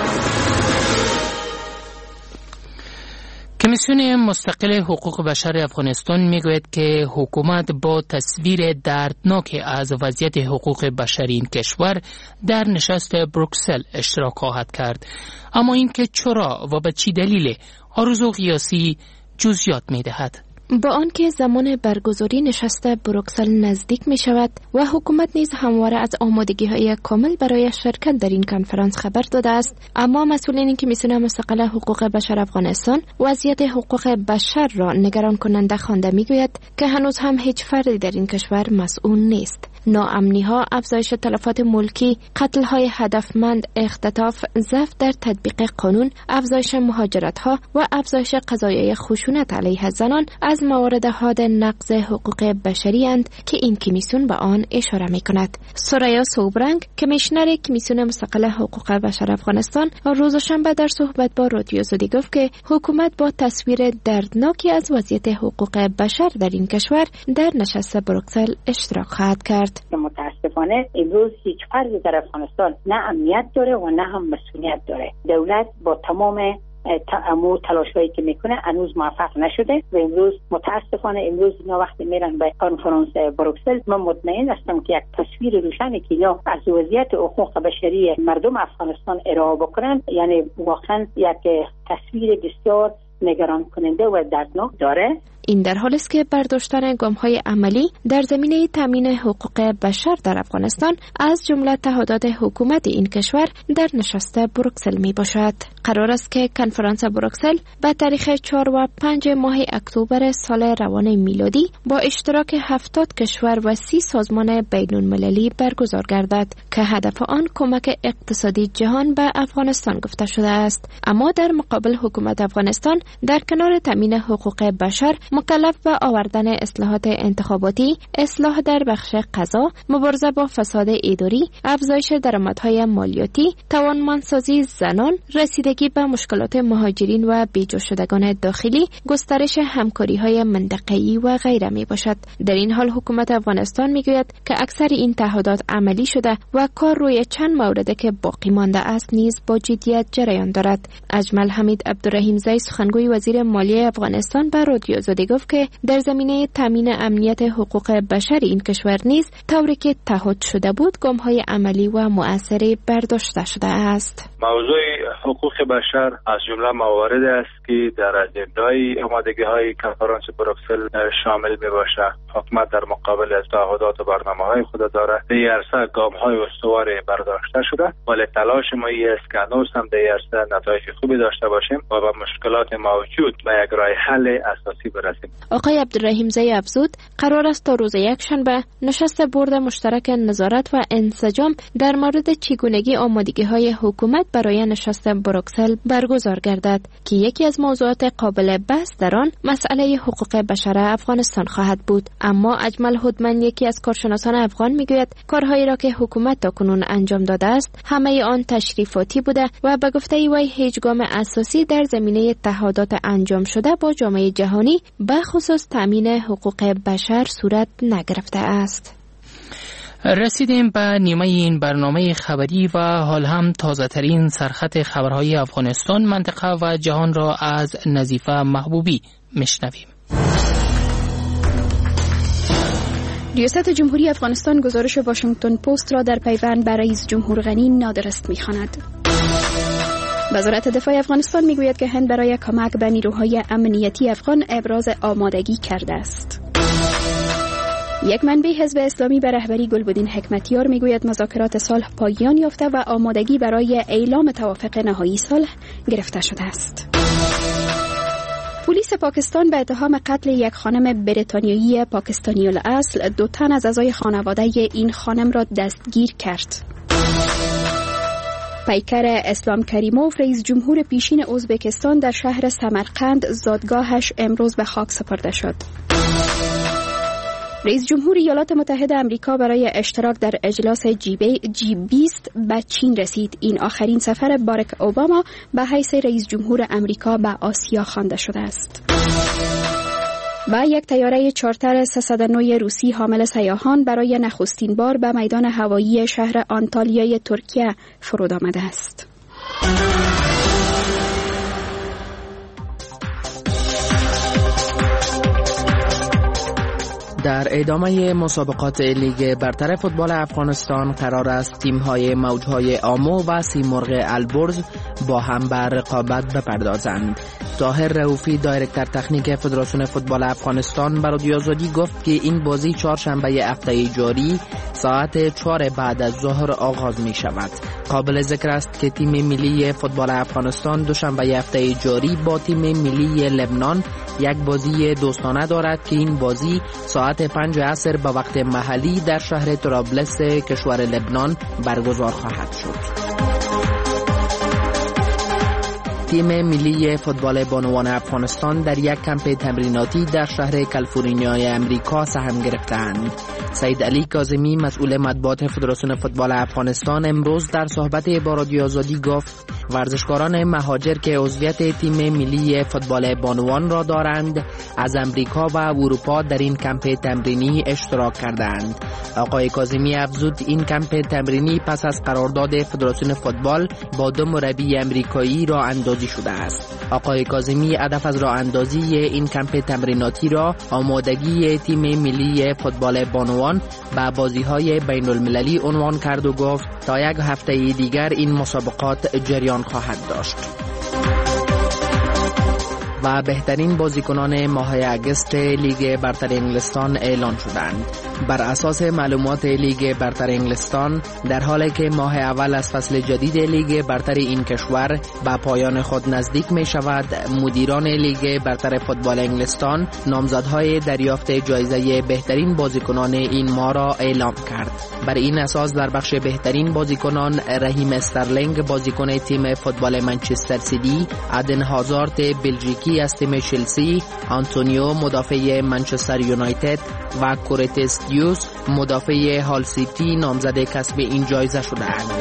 کمیسیون مستقل حقوق بشر افغانستان میگوید که حکومت با تصویر دردناک از وضعیت حقوق بشری این کشور در نشست بروکسل اشتراک خواهد کرد. اما اینکه چرا و به چه دلیل آرزو قیاسی جزئیات میدهد. با آنکه زمان برگزاری نشست بروکسل نزدیک می شود و حکومت نیز همواره از آمادگی‌های کامل برای شرکت در این کنفرانس خبر داده است، اما مسئولین کمیسیون مستقل حقوق بشر افغانستان وضعیت حقوق بشر را نگران کننده خوانده میگوید که هنوز هم هیچ فردی در این کشور مسئول نیست. ناامنی‌ها، افزایش تلفات ملکی، قتل‌های هدفمند، اختطاف، ضعف در تطبیق قانون، افزایش مهاجرت‌ها و افزایش قضایای خشونت علیه زنان از موارد حاد نقض حقوق بشری اند که این کمیسیون به آن اشاره می‌کند. سوریا سوبرنگ، کمیشنر کمیسیون مستقل حقوق بشر افغانستان، روز شنبه در صحبت با رادیو آزادی گفت که حکومت با تصویر دردناکی از وضعیت حقوق بشر در این کشور در نشست بروکسل اشتراک خواهد کرد. متاسفانه امروز هیچ فردی در افغانستان نه امنیت داره و نه هم مسئولیت داره. دولت با تمام تلاش‌هایی که میکنه هنوز موفق نشده و امروز متاسفانه اینا وقتی میرن به کنفرانس بروکسل، من مطمئن هستم که یک تصویر روشنی که اینا از وضعیت حقوق بشری مردم افغانستان ارائه بکنن، یعنی واقعا یک تصویر بسیار نگران کننده و دردناک داره. این در حالی است که برداشتن گام‌های عملی در زمینه تامین حقوق بشر در افغانستان از جمله تعهدات حکومت این کشور در نشست بروکسل می باشد. قرار است که کنفرانس بروکسل به تاریخ 4 و 5 ماه اکتبر سال روان میلادی با اشتراک 70 کشور و 30 سازمان بین‌المللی برگزار گردد که هدف آن کمک اقتصادی جهان به افغانستان گفته شده است. اما در مقابل حکومت افغانستان در کنار تامین حقوق بشر مکلف به آوردن اصلاحات انتخاباتی، اصلاح در بخش قضا، مبارزه با فساد اداری، افزایش درآمدهای مالیاتی، توانمندسازی زنان، رسیدگی به مشکلات مهاجرین و بیجا شدگان داخلی، گسترش همکاری‌های منطقه‌ای و غیره میباشد. در این حال حکومت افغانستان میگوید که اکثر این تعهدات عملی شده و کار روی چند مورد که باقی مانده است نیز با جدیت جریان دارد. اجمل حمید عبدالرحیمزی سخنگوی وزیر مالیه افغانستان به رادیو آزادی گفت که در زمینه تامین امنیت حقوق بشر این کشور نیز طوری که تعهد شده بود گام‌های عملی و مؤثری برداشته شده است. موضوع حقوق بشر از جمله موارد است که در اجندای آمادگی‌های کنفرانس بروکسل شامل می‌باشد. حکومت در مقابل از تعهدات و برنامه‌های خود دارد. در عرصه گام‌های استواری برداشته شده، ولی تلاش ما است که هنوز هم در عرصه نتایج خوبی داشته باشیم و با مشکلات موجود به یک راه حل اساسی برسیم. آقای عبدالرحیمزی افزود قرار است تا روز یکشنبه نشست بورد مشترک نظارت و انسجام در مورد چگونگی آمادگی‌های حکومت برای نشست بروکسل برگزار گردد که یکی از موضوعات قابل بحث در آن مسئله حقوق بشر افغانستان خواهد بود. اما اجمل هدمن یکی از کارشناسان افغان میگوید کارهایی را که حکومت تاکنون انجام داده است همه آن تشریفاتی بوده و به گفته وی هیچ گام اساسی در زمینه تعهدات انجام شده با جامعه جهانی به خصوص تامین حقوق بشر صورت نگرفته است. رسیدیم به نیمه این برنامه خبری و حال هم تازه ترین سرخط خبرهای افغانستان، منطقه و جهان را از نظیفه محبوبی میشنویم. ریاست جمهوری افغانستان گزارش واشنگتن پست را در پیوند بر رئیس جمهور غنی نادرست می‌خواند. وزارت دفاع افغانستان میگوید که هند برای کمک به نیروهای امنیتی افغان ابراز آمادگی کرده است. یک منبع حزب اسلامی به رهبری گلبدین حکمتیار میگوید مذاکرات صلح پایان یافته و آمادگی برای اعلام توافق نهایی صلح گرفته شده است. پلیس پاکستان به اتهام قتل یک خانم بریتانیایی پاکستانی الاصل 2 تن از اعضای خانواده این خانم را دستگیر کرد. پیکر اسلام کریموف رئیس جمهور پیشین ازبکستان در شهر سمرقند زادگاهش امروز به خاک سپرده شد. رئیس جمهور ایالات متحده آمریکا برای اشتراک در اجلاس G20 به چین رسید. این آخرین سفر باراک اوباما به حیث رئیس جمهور آمریکا به آسیا خوانده شده است. و یک طیاره چارتر 309 روسی حامل سیاحان برای نخستین بار به میدان هوایی شهر آنتالیای ترکیه فرود آمده است. در ادامه مسابقات لیگ برتر فوتبال افغانستان قرار است تیم‌های موجهای آمو و سیمرغ البرز با هم به رقابت بپردازند. طاهر رؤوفی دایرکتور تکنیک فدراسیون فوتبال افغانستان به رادیو آزادی گفت که این بازی چهارشنبه هفته جاری ساعت 4 بعد از ظهر آغاز می شود. قابل ذکر است که تیم ملی فوتبال افغانستان دوشنبه هفته جاری با تیم ملی لبنان یک بازی دوستانه دارد که این بازی ساعت 5 عصر به وقت محلی در شهر طرابلس کشور لبنان برگزار خواهد شد. تیم ملی فوتبال بانوان افغانستان در یک کمپ تمریناتی در شهر کالیفرنیای امریکا سهم گرفتند. سید علی کاظمی مسئول مطبوعات فدراسیون فوتبال افغانستان امروز در صحبت با رادیو آزادی گفت ورزشکاران مهاجر که عضویت تیم ملی فوتبال بانوان را دارند از امریکا و اروپا در این کمپ تمرینی اشتراک کردند. آقای کاظمی افزود این کمپ تمرینی پس از قرارداد فدراسیون فوتبال با 2 مربی امریکایی راه اندازی شده است. آقای کاظمی هدف از راه اندازی این کمپ تمریناتی را آمادگی تیم ملی فوتبال بانوان به بازی‌های بین‌المللی عنوان کرد و گفت تا یک هفته دیگر این مسابقات جریان خواهد داشت. و بهترین بازیکنان ماه اگست لیگ برتر انگلستان اعلان شدند. بر اساس معلومات لیگ برتر انگلستان در حالی که ماه اول از فصل جدید لیگ برتر این کشور به پایان خود نزدیک می شود، مدیران لیگ برتر فوتبال انگلستان نامزدهای دریافت جایزه بهترین بازیکنان این ماه را اعلام کرد. بر این اساس در بخش بهترین بازیکنان رحیم استرلینگ بازیکن تیم فوتبال منچستر سیتی، ادن هازارد بلژیکی بکی از تیم چلسی، آنتونیو مدافع منچستر یونایتد و کورتس دیوس مدافع هال سیتی نامزد کسب این جایزه شدند.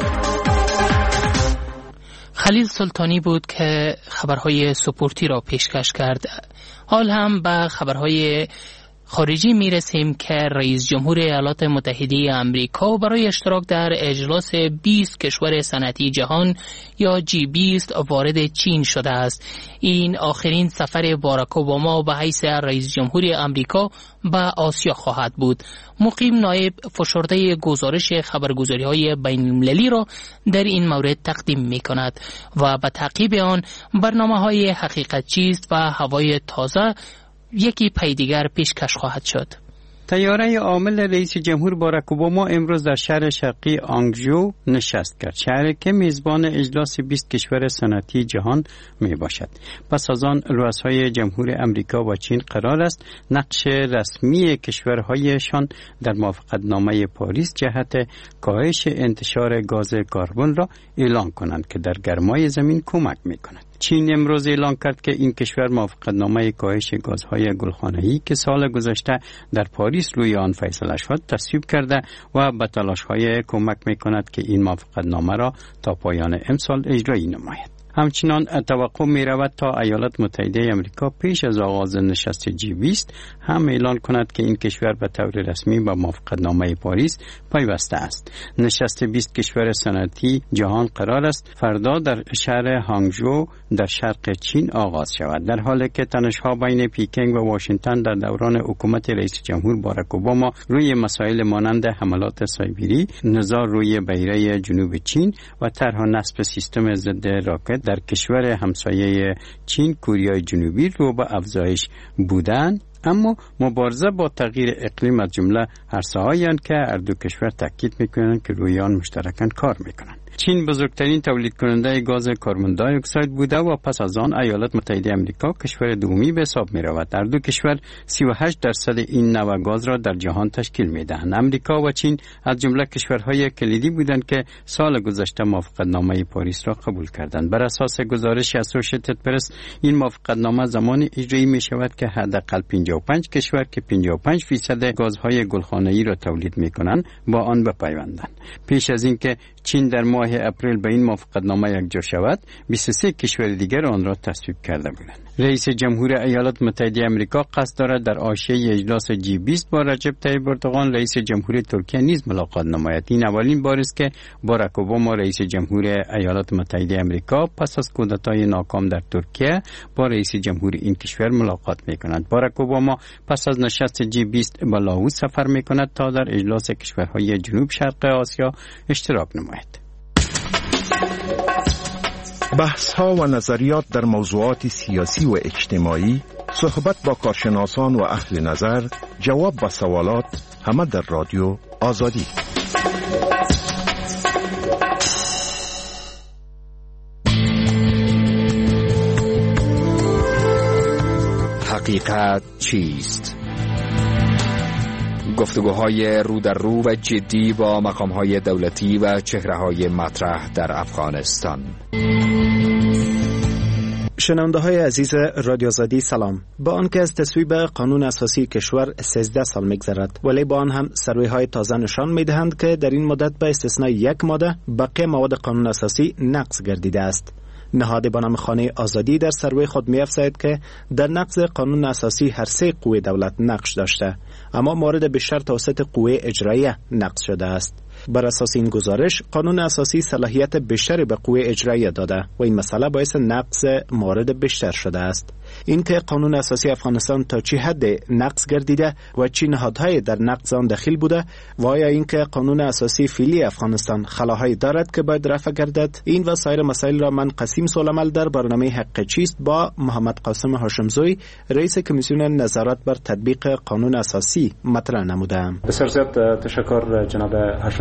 خلیل سلطانی بود که خبرهای سپورتی را پیشکش کرد. حال هم به خبرهای خارجی میرسیم که رئیس جمهور ایالات متحده آمریکا برای اشتراک در اجلاس 20 کشور صنعتی جهان یا G20 وارد چین شده است. این آخرین سفر باراک اوباما به حیث رئیس جمهور آمریکا به آسیا خواهد بود. مقیم نایب فشرده گزارش خبرگزاری‌های بین‌المللی را در این مورد تقدیم می‌کند و به تعقیب آن برنامه‌های حقیقت چیست و هوای تازه یکی پی دیگر پیشکش خواهد شد. طیاره عامل رئیس جمهور باراک اوباما امروز در شهر شرقی آنگژو نشست کرد، شهری که میزبان اجلاس 20 کشور صنعتی جهان می باشد. پس از آن رؤسای جمهور امریکا و چین قرار است نقش رسمی کشورهایشان در موافقتنامه پاریس جهت کاهش انتشار گاز کربن را اعلان کنند که در گرمای زمین کمک می کند. چین امروز اعلان کرد که این کشور موافقتنامه کاهش گازهای گلخانه‌ای که سال گذشته در پاریس روی آن فیصله شد تصویب کرده و به تلاش‌های کمک می‌کند که این موافقتنامه را تا پایان امسال اجرایی نماید. همچنان توقع می رود تا ایالات متحده آمریکا پیش از آغاز نشست G20 هم اعلان کند که این کشور به طور رسمی به موافقتنامه پاریس پیوسته است. نشست 20 کشور صنعتی جهان قرار است فردا در شهر هانگژو در شرق چین آغاز شود، در حالی که تنش‌ها بین پیکنگ و واشنگتن در دوران حکومت رئیس جمهور باراک اوباما روی مسائل مانند حملات سایبری، نزاع روی بحیره جنوب چین و طرح نصب سیستم ضد راکت در کشور همسایه چین کوریای جنوبی رو به افزایش بودند. اما مبارزه با تغییر اقلیم از جمله عرصه‌هایی که هر دو کشور تاکید می‌کنند که روی آن مشترکاً کار می‌کنند. چین بزرگترین تولید کننده گاز کربن دی اکساید بوده و پس از آن ایالات متحده آمریکا کشور دومی به حساب می رود. در دو کشور 38% این نوع گاز را در جهان تشکیل می دهند. آمریکا و چین از جمله کشورهای کلیدی بودند که سال گذشته موافقتنامه پاریس را قبول کردند. بر اساس گزارش اسوسییتد پرس این موافقتنامه زمانی اجرایی می شود که حداقل 55 کشور که 55% گازهای گلخانه‌ای را تولید می کنند با آن بپیوندند. پیش از اینکه چین در ماه اپریل به این موافقتنامه یکجا شود، 23 کشور دیگر آن را تصویب کرده بودند. رئیس جمهور ایالات متحده آمریکا قصد دارد در حاشیه اجلاس G20 با رجب طیب اردوغان رئیس جمهور ترکیه نیز ملاقات نماید. این اولین بار است که باراک اوباما رئیس جمهور ایالات متحده آمریکا پس از کودتای ناکام در ترکیه با رئیس جمهور این کشور ملاقات می‌کند. باراک اوباما پس از نشست G20 به لاوس سفر می‌کند تا در اجلاس کشورهای جنوب شرق آسیا اشتراک نماید. بحث ها و نظریات در موضوعات سیاسی و اجتماعی، صحبت با کارشناسان و اهل نظر، جواب به سوالات، همه در رادیو آزادی. حقیقت چیست؟ گفتگوهای رو در رو و جدی با مقامهای دولتی و چهره‌های مطرح در افغانستان. شنونده های عزیز رادیو آزادی سلام. با آنکه از تصویب قانون اساسی کشور 13 سال می‌گذرد، ولی با آن هم سروی‌های تازه نشان می‌دهند که در این مدت به استثنای یک ماده بقیه مواد قانون اساسی نقض گردیده است. نهاد با نام خانه آزادی در سروی خود می‌افزاید که در نقض قانون اساسی هر سه قوه دولت نقش داشته، اما مورد بیشتر توسط قوه اجراییه نقض شده است. بر اساس این گزارش قانون اساسی صلاحیت بیشتری به قوه اجراییه داده و این مسئله باعث نقض مورد بیشتر شده است. اینکه قانون اساسی افغانستان تا چه حد نقض گردیده و چه نهادهای در نقض آن دخیل بوده و آیا اینکه قانون اساسی فعلی افغانستان خلاهایی دارد که باید رفع گردد، این و سایر مسائل را من قسیم سولمل در برنامه حق چیست با محمد قاسم هاشمزوی رئیس کمیسیون نظارت بر تطبیق قانون اساسی مطرح نمودم. بسیار زیاد تشکر جناب هاشمزوی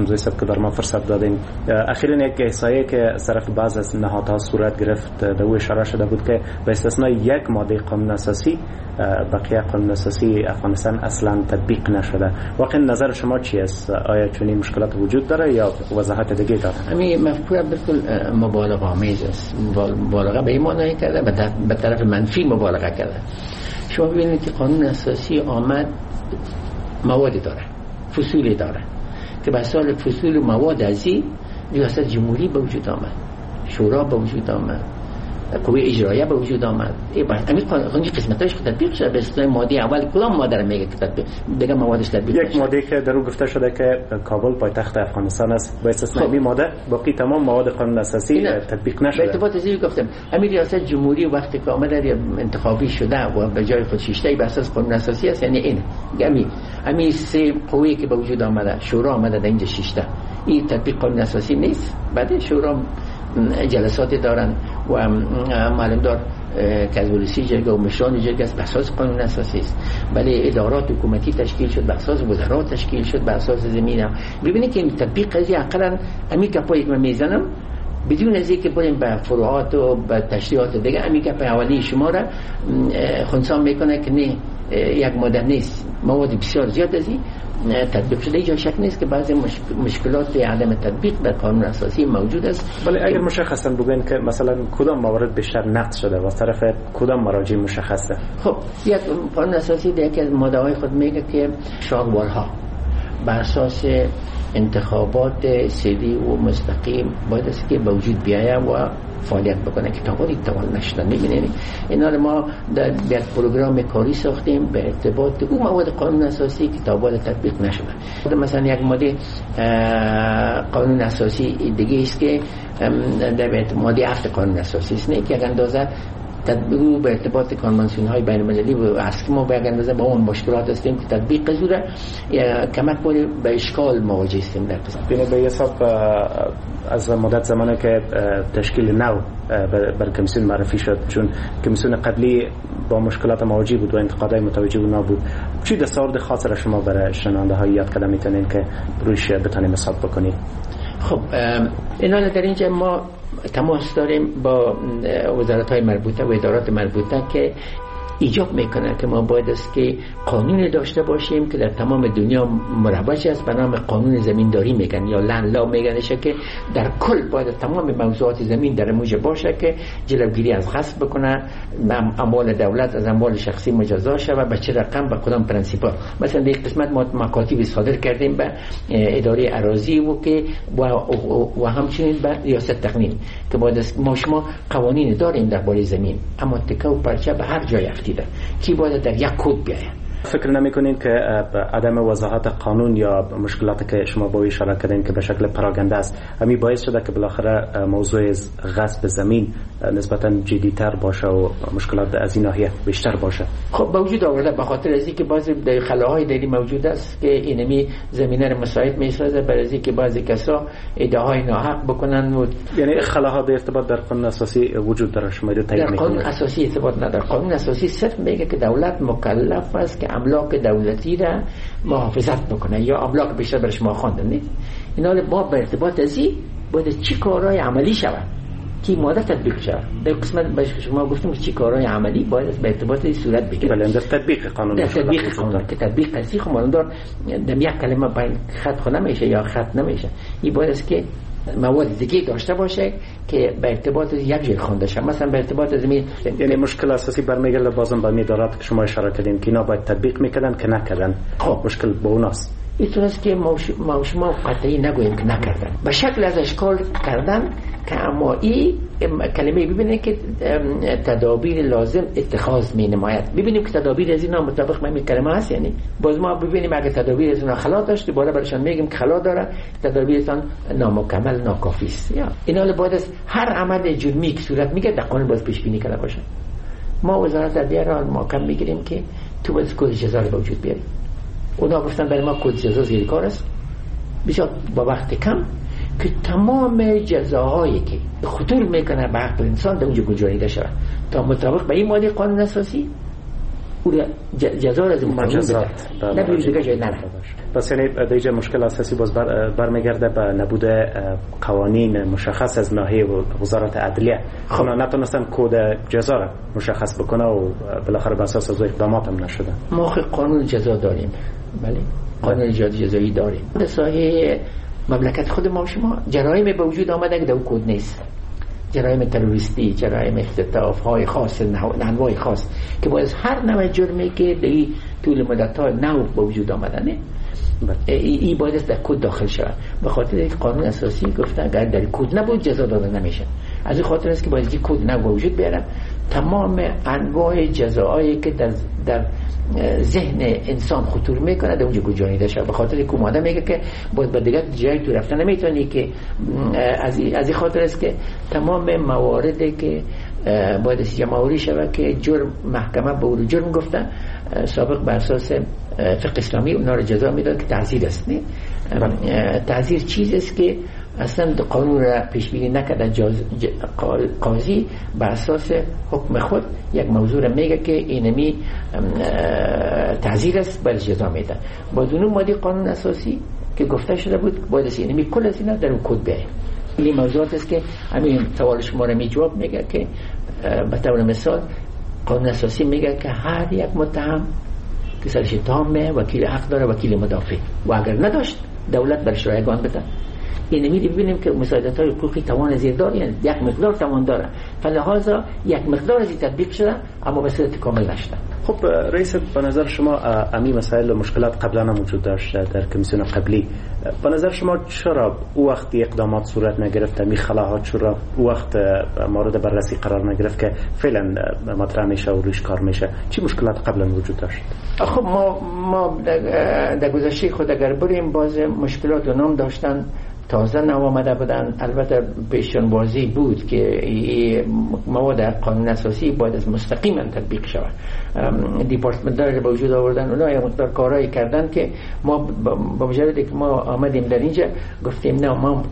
موضوع سبک در ما فرصت دادین. اخیراً یک احصایه که از طرف بعض از نهادها صورت گرفت در او اشاره شده بود که به استثنای یک ماده قانون اساسی بقیه قانون اساسی افغانستان اصلا تطبیق نشده. واقعا نظر شما چی است؟ آیا چنین مشکلات وجود داره یا وضاحت دیگه داره؟ همین مفکوره بالکل مبالغه آمیز است. مبالغه به این معنی کرده به طرف منفی مبالغه کرده. شما ببینید که قانون اساسی آمد مواد داره، فصول داره که به سال فصول و مواد ازی ریاست جمهوری به وجود آمد، شورا به وجود آمد، قوه اجراییه به وجود آمد. همین قانون قسمتاش تطبیق شده. به اصطلاح ماده اول کدام ماده را میگه که تطبیق بگم موادش تطبیق یک ماده که در اون گفته شده که کابل پایتخت افغانستان است، به استثنای این ماده باقی تمام مواد قانون اساسی تطبیق نشده. به ارتباط ازی گفتم همین ریاست جمهوری وقتی که آمده انتخابی شده و به جای خود شیشته بر اساس قانون اساسی است، یعنی این همین سه قوی که به وجود آمده، شورا آمده در اینجا شیشته، این تطبیق قانون اساسی نیست. بعد شورا جلساتی دارن و معلوم دار که از ولسی جرگه و مشران جرگه است، به اساس قانون اساسی است. ولی ادارات حکومتی تشکیل شد، به اساس وزرات تشکیل شد، به اساس زمینه. ببینید که این تطبیق قضیه اقلا همین گپایی که من میزنم بدون از اینکه بریم به فروعات و به تشریحات دیگه، همین گپ اولی شما را خنثی میکنه که نه یک ماده نیست، مواد بسیار زیاد از این تطبیق شده. اینجا شک نیست که بعضی مشکلات عدم تطبیق در قانون اساسی موجود است. ولی اگر مشخصا بگوین که مثلا کدام موارد بیشتر نقض شده و از طرف کدام مراجع مشخصه؟ خب یک قانون اساسی در یکی از ماده‌های خود میگه که شاهوارها بر اساس انتخابات سری و مستقیم باید است که به وجود بیاید و فعالیت بکنه که تا حالی توان نشدن. میبینید اینا ما در یک پروگرام کاری ساختیم به ارتباط اون مواد قانون اساسی که تا حالا تطبیق نشده. مثلا یک ماده قانون اساسی دیگه است که در ماده 7 قانون اساسی است، نه که یک اندازه تطبیق به ارتباط کنوانسیون های بین المللی و اصلی ما به اندازه با اون مشکلات هستیم که تطبیق زوره کمک کنه به اشکال مواجه هستیم در قسمت. ببینید به حساب از مدت زمانی که تشکیل نو بر کمیسیون معرفی شد، چون کمیسیون قبلی با مشکلات مواجه بود و انتقادهای متوجه نبود، چی دستاورد خاص را شما برای شنونده ها یاد کردن میتونین که روش بتونیم حساب بکنید؟ خب اینا در اینجا ما تماس داریم با وزارت‌های مربوطه و ادارات مربوطه که ایجاب میکنه که ما باید است که قانونی داشته باشیم که در تمام دنیا مروج است به نام قانون زمینداری میگن یا لند لا میگنش، که در کل باید تمام موضوعات زمین در موجه باشه که جلوگیری از غصب بکنه، اموال دولت از اموال شخصی مجازات شود به چه رقم به کدام پرنسیپا. مثلا در قسمت ما مکاتیب صادر کردیم به اداره اراضی و که و همچنین به ریاست تقنین که باید ما شما قوانین داریم در باره زمین، اما تکه و پرچه به هر جای افتیده کی باید در یک کد بیاید. فکر نمی‌کنین که عدم وضاحت قانون یا مشکلاتی که شما با اشاره کردین که به شکل پراگنده است همین باعث شده که بالاخره موضوع غصب زمین نسبتاً جدی‌تر باشه و مشکلات از این ناحیه بیشتر باشه؟ خب به وجود آورده به خاطر از اینکه بعضی خلاهای دلی موجود است که اینمی زمینه را مساعد می‌سازه برای اینکه بعضی کسا ادعاهای ناحق بکنن و یعنی خلاها به ارتباط در قانون اساسی وجود داره. شما رو در قانون اساسی ارتباط نداره. قانون اساسی صرف میگه که دولت مکلف است که املاک دولتی را محافظت بکنه یا املاک بیشتر برش ما خواندن نیست. اینا با به ارتباط ازی باید چی کارهای عملی شود که ماده تطبیق شود. در قسمت شما گفتیم چی کارهای عملی باید به ارتباط این صورت بگیره. بله در تطبیق قانون. در تطبیق قانون که تطبیق ازی خب ماندار در یک کلمه باید خط خود نمیشه یا خط نمیشه. این باید است که مواد دیگه داشته باشه که به ارتباط یک جای خوانده شه. مثلا به ارتباط زمین، یعنی مشکل اساسی برمیگرده بازم به ادارات که شما اشاره کردین که اینا باید تطبیق میکردن که نکردن. خب مشکل با اوناست. اینطور است که ما شما قطعی نگوییم که نکردن، به شکل از اشکال کردن که اما این کلمه ببینید که تدابیر لازم اتخاذ می نماید. ببینیم که تدابیر از اینا مطابق با این کلمه هست، یعنی باز ما ببینیم اگه تدابیر از اینا خلا داشت بالا برشان میگیم که خلا داره، تدابیرتان نامکمل ناکافی است. یا اینا باید از هر عمل جرمی که صورت میگه در قانون باز پیش بینی کرده باشه. ما وزارت عدلیه را محکم میگیریم که تو باید کد جزا رو به وجود بیاری. اونا گفتن برای ما کد جزا زیر کار است بسیار با وقت کم که تمام جزاهایی که خطور میکنه به حق انسان در اونجا گنجانیده شود تا مطابق به این ماده قانون اساسی او جزا را از مجازات نه دیگه جای نه. پس یعنی دیگه مشکل اساسی باز برمیگرده به نبود قوانین مشخص از ناحیه وزارت عدلیه. خب نتونستن کد جزا را مشخص بکنه و بالاخره بر اساس از اقدامات هم نشده. ما قانون جزا داریم، بله قانون جزایی داریم. در ساحه مملکت خود ما شما جرایم به وجود آمده که در کد نیست، جرایم تروریستی، جرایم اختطاف‌های خاص، نحوهای خاص که باید هر نوع جرمی که در طول مدت‌های نو به وجود آمدنه این باید در کد داخل شود. به خاطر یک قانون اساسی گفتن اگر در کد نبود جزا داده نمیشه. از این خاطر است که باید یک کد نو به وجود بیارن. تمام انواع جزاهایی که در ذهن انسان خطور میکنه در اونجا گنجانیده شد. به خاطر که اومده میگه که باید به دیگه جایی تو رفتن نمیتونی که از این خاطر است که تمام مواردی که باید جمعوری شود که جرم محکمه به اون جرم گفته سابق بر اساس فقه اسلامی اونا رو جزا میداد که تعزیر است. نه تعزیر چیز است که اصلا قانون را پیش بینی نکرده. قاضی بر اساس حکم خود یک موضوع را میگه که اینمی تعزیر است بر جزا میده. با دونو ماده قانون اساسی که گفته شده بود باید از اینمی کل از اینا در اون کد بیاید. این موضوعات است که همین سوال شما را می جواب میگه که به طور مثال قانون اساسی میگه که هر یک متهم که سرش اتهامه وکیل حق داره، وکیل مدافع، و اگر نداشت دولت برش رایگان بده. این می‌بینیم ببینیم که مساعدت‌های حقوقی توان زیر داره، یعنی یک مقدار توان داره، فلهذا یک مقدار از تطبیق شده اما به صورت کامل نشده. خب رئیس، به نظر شما امی مسائل و مشکلات قبلا هم وجود داشت در کمیسیون قبلی. به نظر شما چرا او وقت اقدامات صورت نگرفت، می خلاها چرا او وقت مورد بررسی قرار نگرفت که فعلا مطرح میشه و روش کار میشه؟ چی مشکلات قبلا وجود داشت؟ خب ما در گذشته خود اگر بریم باز مشکلات و نام داشتن تازه نو آمده بودن. البته پیشون بازی بود که مواد قانون اساسی باید از مستقیما تطبیق شود. دیپارتمنت داره به وجود آوردن، اونا یک مقدار کارایی کردن که ما با مجرد که ما آمدیم در اینجا گفتیم نه، ما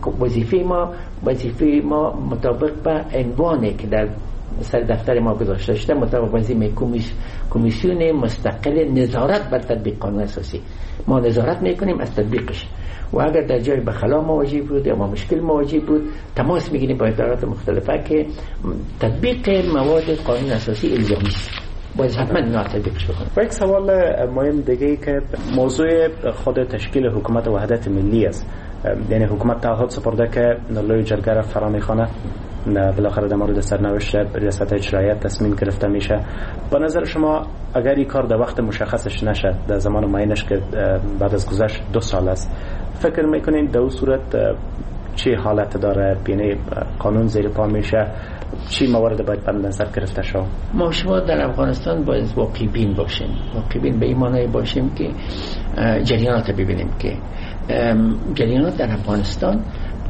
وظیفه ما مطابق به عنوانی که در سر دفتر ما گذاشته شده مطابق وظیفه کمیسیون مستقل نظارت بر تطبیق قانون اساسی ما نظارت میکنیم از تطبیقش، و اگر در جای بخلا مواجه بود یا مشکل مواجه بود تماس میگیریم با ادارات مختلفه که تطبیق مواد قانون اساسی الزامی است، باید حتما اینا تطبیقش بکنیم. و یک سوال مهم دیگه که موضوع خود تشکیل حکومت وحدت ملی است. یعنی حکومت تعهد سپرده که لوی جرگه را فرا میخوانه، بالاخره در مورد سرنوشت ریاست اجرایی تصمیم گرفته میشه. با نظر شما اگر این کار در وقت مشخصش نشد، در زمان معینش که بعد از گذشت 2 سال است، فکر میکنین در اون صورت چی حالت داره؟ یعنی قانون زیر پا میشه؟ چی موارد باید در نظر گرفته شود؟ ما شما در افغانستان باید واقعی بین باشیم. واقعی بین به این معنی باشیم که جریانات ببینیم که جریانات در افغانستان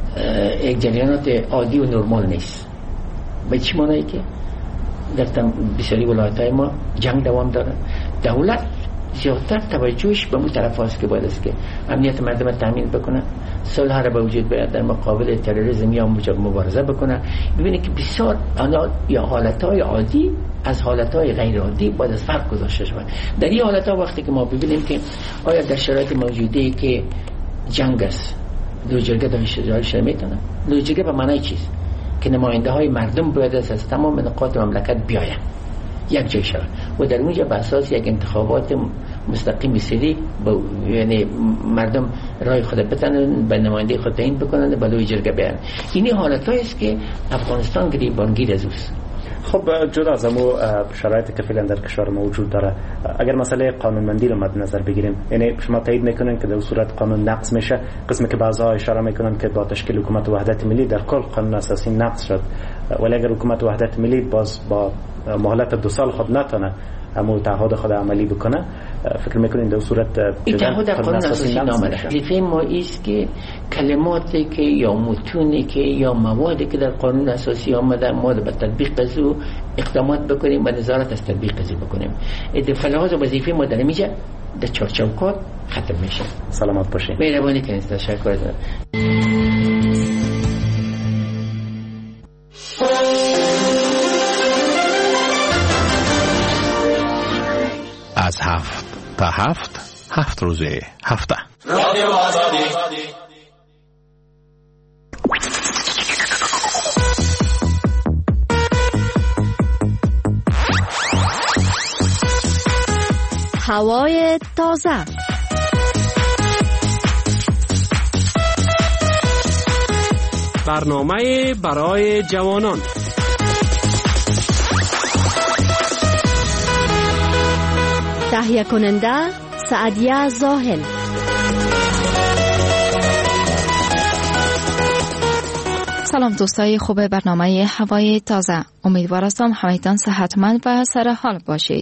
یک جریانات عادی و نرمال نیست. به چی معنی که در بسیاری ولایت‌های ما جنگ دوام داره، دولت زیادتر توجهش به اون طرف است که باید است که امنیت مردم تامین بکنه، صلح را به وجود بیاره، در مقابل تروریسم یا مبارزه بکنه. ببینید که بسیار یا حالت‌های عادی از حالت‌های غیر عادی باید از فرق گذاشته شود. در این حالت‌ها وقتی که ما ببینیم که آیا در شرایط موجوده که جنگ است لوجرگه داشته میتونه، لوجرگه به معنی چیست؟ که نماینده های مردم باید از تمام نقاط مملکت بیاین یک جای شود و در اونجا به اساس یک انتخابات مستقیم سری یعنی مردم رای خود بتنن، به نماینده خود تعیین بکنن، به لوجرگه بیان. این حالتایی است که افغانستان گریبانگیر از اوست. خب جدا از امو شرایطی که فعلا در کشور ما وجود داره، اگر مسئله قانونمندی رو مد نظر بگیریم، یعنی شما تایید میکنین که در صورت قانون نقض میشه؟ قسمی که بعضا اشاره میکنن که با تشکیل حکومت وحدت ملی در کل قانون اساسی نقض شد، ولی اگر حکومت وحدت ملی باز با مهلت 2 سال خود نتونه امو تعهد خود عملی بکنه، فکر میکنین در صورت این تعهد قانون اساسی نامده؟ وظیفه ما است که کلماتی که یا متونی که یا موادی که در قانون اساسی آمده ما به تطبیق از او اقدامات بکنیم و نظارت از تطبیق از بکنیم. فلحاظ وظیفه ما در اینجا در چارچوبات ختم میشه. سلامت باشین. مهربانی کنید. تشکر. تا 7 روز هفته. رادیو آزادی. هوای تازه. برنامه برای جوانان. تهیه کننده سعدیه زاهل. سلام دوستای خوب برنامه هوای تازه. امیدوار هستم همه‌تان صحتمند و سر حال باشید.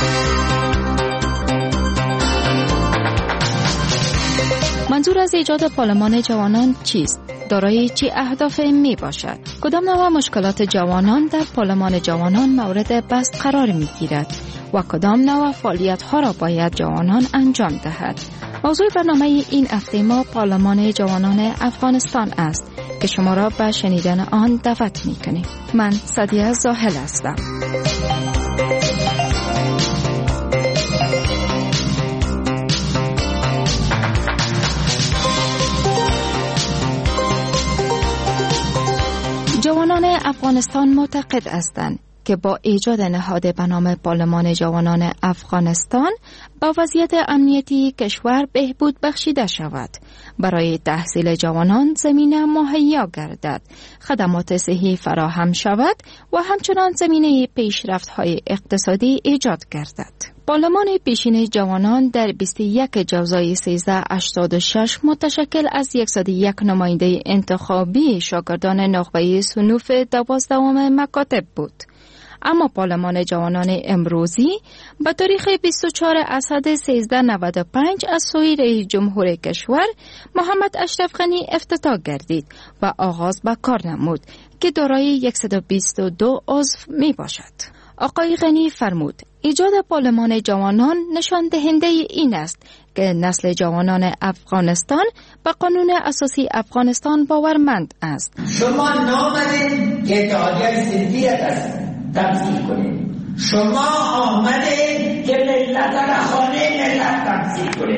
منظور از ایجاد پارلمان جوانان چیست؟ دارای چه اهدافی می باشد؟ کدام نوع مشکلات جوانان در پارلمان جوانان مورد بحث قرار می گیرد و کدام نوع فعالیت ها را باید جوانان انجام دهد؟ موضوع برنامه این هفته ما پارلمان جوانان افغانستان است که شما را به شنیدن آن دعوت می کنیم. من سعدیه زاهل هستم. جوانان افغانستان معتقد هستند که با ایجاد نهاد به نام پارلمان جوانان افغانستان با وضعیت امنیتی کشور بهبود بخشیده شود، برای تحصیل جوانان زمینه مهیا گردد، خدمات صحی فراهم شود و همچنان زمینه پیشرفت‌های اقتصادی ایجاد گردد. پارلمان پیشین جوانان در 21 جوزای 1386 متشکل از 101 نماینده انتخابی شاگردان نخبه صنوف 12 مکاتب بود. اما پارلمان جوانان امروزی به تاریخ 24 اسد 1395 از سوی رئیس جمهور کشور محمد اشرف غنی افتتاح گردید و آغاز به کار نمود که دارای 122 عضو می باشد. آقای غنی فرمود ایجاد پارلمان جوانان نشان دهنده این است که نسل جوانان افغانستان به قانون اساسی افغانستان باورمند است. شما نامدین که اتحادیه سندی تمثیل کنید. شما آمدین که ملت را خانه ملت تمثیل کنید.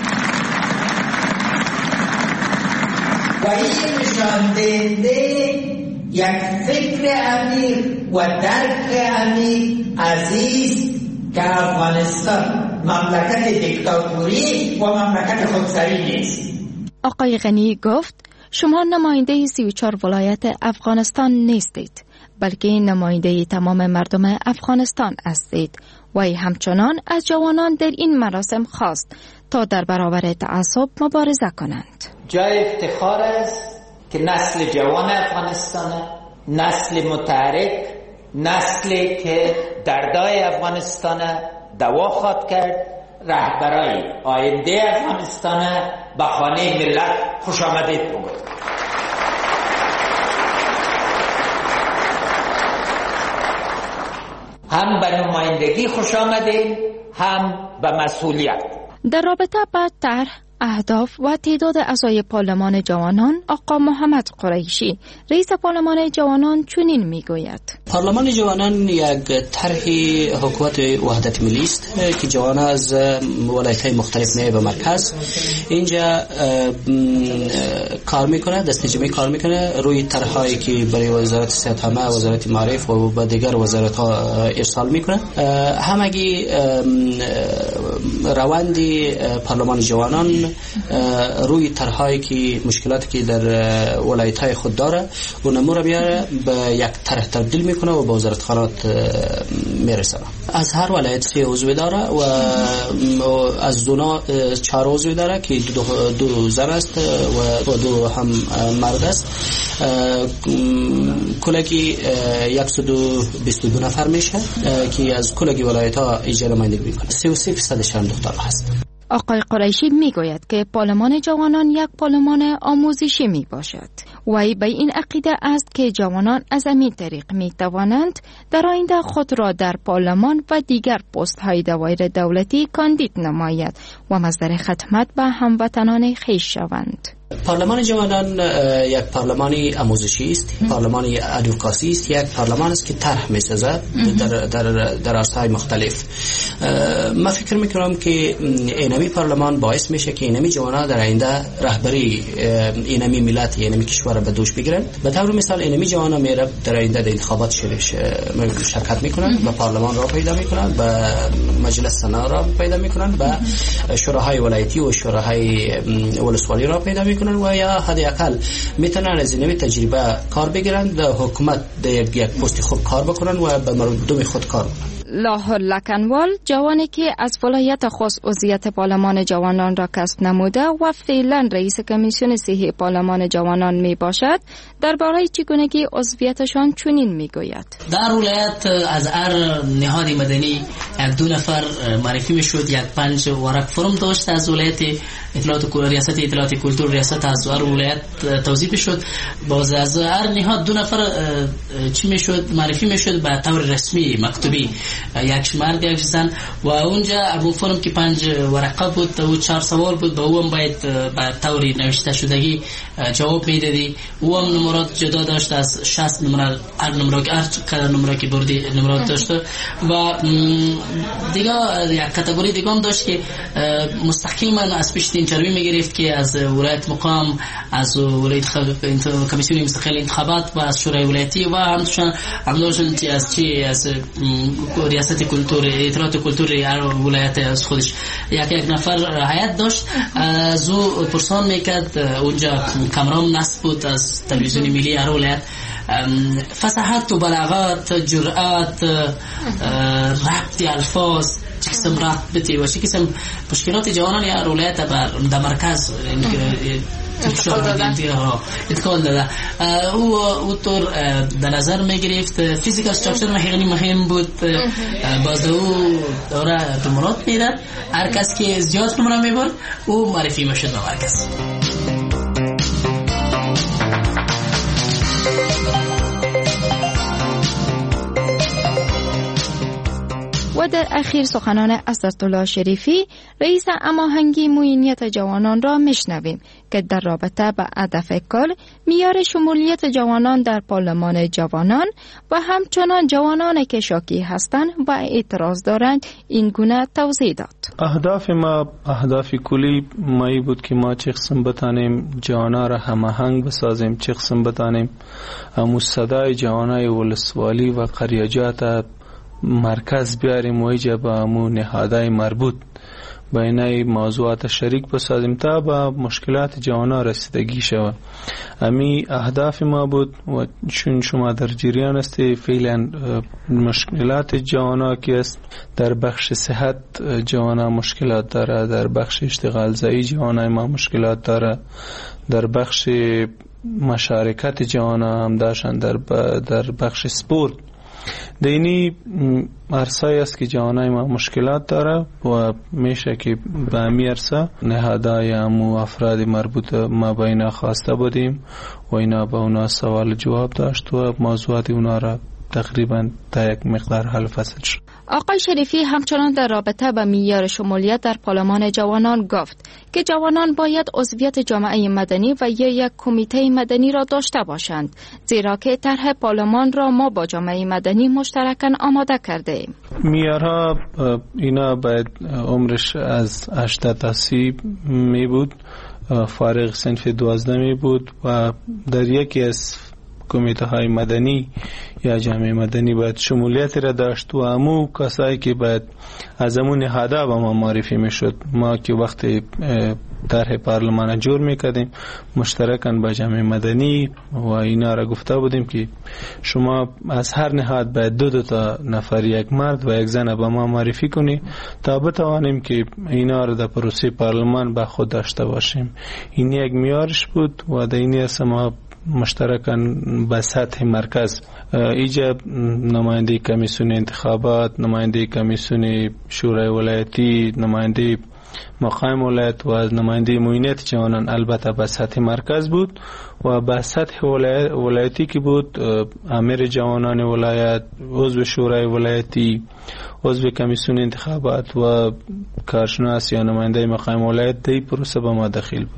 و این نشان دهنده یک فکر عمیق و درک عمیق عزیز که افغانستان مملکت دیکتاتوری و مملکت خودسری نیست. آقای غنی گفت شما نماینده 34 ولایت افغانستان نیستید، بلکه نماینده تمام مردم افغانستان هستید و همچنان از جوانان در این مراسم خواست تا در برابر تعصب مبارزه کنند. جای افتخار است که نسل جوان افغانستان، نسل متحرک، نسلی که دردای افغانستان دوا خواد کرد، رهبرای آینده افغانستان به خانه ملت خوش آمدید بگوید. هم به نمایندگی خوش آمدید، هم به مسئولیت. در رابطه با طرح، اهداف و تعداد اعضای پارلمان جوانان، آقا محمد قریشی رئیس پارلمان جوانان چنین میگوید: پارلمان جوانان یک طرح حکومت وحدت ملی است که جوانان از ولایت‌های مختلف میای به مرکز اینجا کار میکنه، دستجمعی کار میکنه روی طرح‌هایی که برای وزارت صحت عامه، وزارت معارف و به دیگر وزارت‌ها ارسال میکنه. همگی روند پارلمان جوانان روی طرح‌هایی که مشکلاتی که در ولایت‌های خود داره اونمو رو بیاره به یک طرح تبدیل میکنه و به وزارتخانات میرسونه. از هر ولایت 3 عضو داره و از زونا 4 عضو داره که دو زن است و 2 هم مرد است. کلگی 122 نفر میشه که از کلگی ولایت‌ها اجرا نمایندگی میکنه. 33% هم دختر هست. آقای قریشی میگوید که پارلمان جوانان یک پارلمان آموزشی می باشد. وی به این عقیده است که جوانان از این طریق می توانند در آینده خود را در پارلمان و دیگر پست های دوایر دولتی کاندید نماید و مصدر خدمت به هموطنان خویش شوند. پارلمان جوانان یک پارلمانی آموزشی است، پارلمانی ادوکاسی است، یک پارلمان است که طرح می‌سازد در عرصه‌های مختلف. من فکر می‌کنم که اینمی پارلمان باعث میشه که اینمی جوانان در آینده رهبری اینمی ملت اینمی کشور به دوش بگیرن. به طور مثال اینمی جوانان میره در آینده در انتخابات شرکت میکنن، به پارلمان را پیدا میکنن، به مجلس سنا را پیدا میکنن، به شوراهای ولایتی و شوراهای ولسوالی را پیدا میکنن و یا حداقل میتونن از اینمی تجربه کار بگیرن، در حکومت در یک پست خوب کار بکنن و به مردم خود کار بکنن. لاهور لکنوال، جوانی که از ولایت خاص عضویت پارلمان جوانان را کسب نموده و فعلا رئیس کمیسیون صحی پارلمان جوانان می باشد، درباره چگونگی عضویتشان چنین می گوید. در ولایت از هر نهاد مدنی یک دو نفر معرفی می شد، یک 5 ورق فرم داشت از ولایت ریاست اطلاعات کلتور، ریاست از هر ولایت توزیع شد. باز از هر نهاد 2 نفر چی می شد معرفی می شد به طور رسمی مکتوبی، یک مرد یک زن، و اونجا ابو فرم که 5 ورقه بود و 4 سوال بود، به اون باید به طور نوشته شدگی جواب میدادی. او هم نمرات جدا داشت، از 60 نمره هر نمره که بردی نمرات داشت. و دیگه یک کاتگوری دیگه هم داشت که مستقیما از پیش اینترویو میگرفت که از ولایت مقام، از ولایت کمیسیون مستقل انتخابات و از شورای ولایتی و همچنین از چی از ریاست کلتور اطلاعات کلتوری هر ولایت از خودش یک نفر هیئت داشت. از او پرسان میکرد، اونجا کامرام نصب بود از تلویزیون ملی هر ولایت، فصاحت و بلاغت، جرأت، ربط الفاظ، چه قسم ربطی و چه قسم مشکلات جوانان هر ولایت در مرکز انتقال داده. او طور در نظر می گرفت. فیزیکال استراکچر خیلی مهم بود. باز او دوره نمرات میداد، هر کس که زیاد نمره میبرد او معرفی میشد به مرکز. و در اخیر سخنان اسدالله شریفی، رئیس هماهنگی معینیت جوانان را میشنویم که در رابطه با هدف کل، معیار شمولیت جوانان در پارلمان جوانان و همچنان جوانان که شاکی هستند و اعتراض دارند این گونه توضیح داد. اهداف ما، اهداف کلی مایی بود که ما چه قسم بتانیم جوانا را هماهنگ بسازیم، چه قسم بتانیم صدای جوانای ولسوالی و قریجات مرکز بیاریم و ایجا با امو نهادهای مربوط بینای موضوعات شریک بسازیم تا با مشکلات جوانا رسیدگی شود. امی اهداف ما بود و چون شما در جریان است فعلا مشکلات جوانا که است در بخش صحت جوانا مشکلات داره، در بخش اشتغال زایی جوانا ما مشکلات داره، در بخش مشارکت جوانا هم داشتن، در بخش سپورت دینی عرصه‌ای است که جوانای ما مشکلات داره و میشه که به امی عرصه نهادهای امو افراد مربوط ما با اینا خواسته بودیم و اینا با اونا سوال جواب داشت و موضوعات اونا را تقریبا تا یک مقدار حل فصل شد. آقای شریفی همچنان در رابطه با معیار شمولیت در پارلمان جوانان گفت که جوانان باید عضویت جامعه مدنی و یا یک کمیته مدنی را داشته باشند، زیرا که طرح پارلمان را ما با جامعه مدنی مشترکاً آماده کرده ایم. معیارها اینا باید عمرش از 80 تا 30 می بود، فارغ صنف 12 می بود و در یکی از کمیته های مدنی یا جامعه مدنی باید شمولیت را داشت و همو کسایی که باید از همون نهاده با ما معرفی می شد. ما که وقتی طرح پارلمان جور می کردیم مشترکاً با جامعه مدنی و اینا را گفته بودیم که شما از هر نهاد باید 2 تا نفر، یک مرد و یک زن با ما معرفی کنی تا بتوانیم که اینا را در پروسه پارلمان با خود داشته باشیم. این یک معیارش بود و در این است ما مشترکاً به سطح مرکز ایجا نماینده کمیسیون انتخابات، نماینده کمیسیون شورای ولایتی، نماینده مقام ولایت و نماینده معینیت جوانان البته به سطح مرکز بود و به سطح ولایتی که بود امیر جوانان ولایت، عضو شورای ولایتی، عضو کمیسیون انتخابات و کارشناس یا نماینده مقام ولایت دی پروسه به ما داخل بود.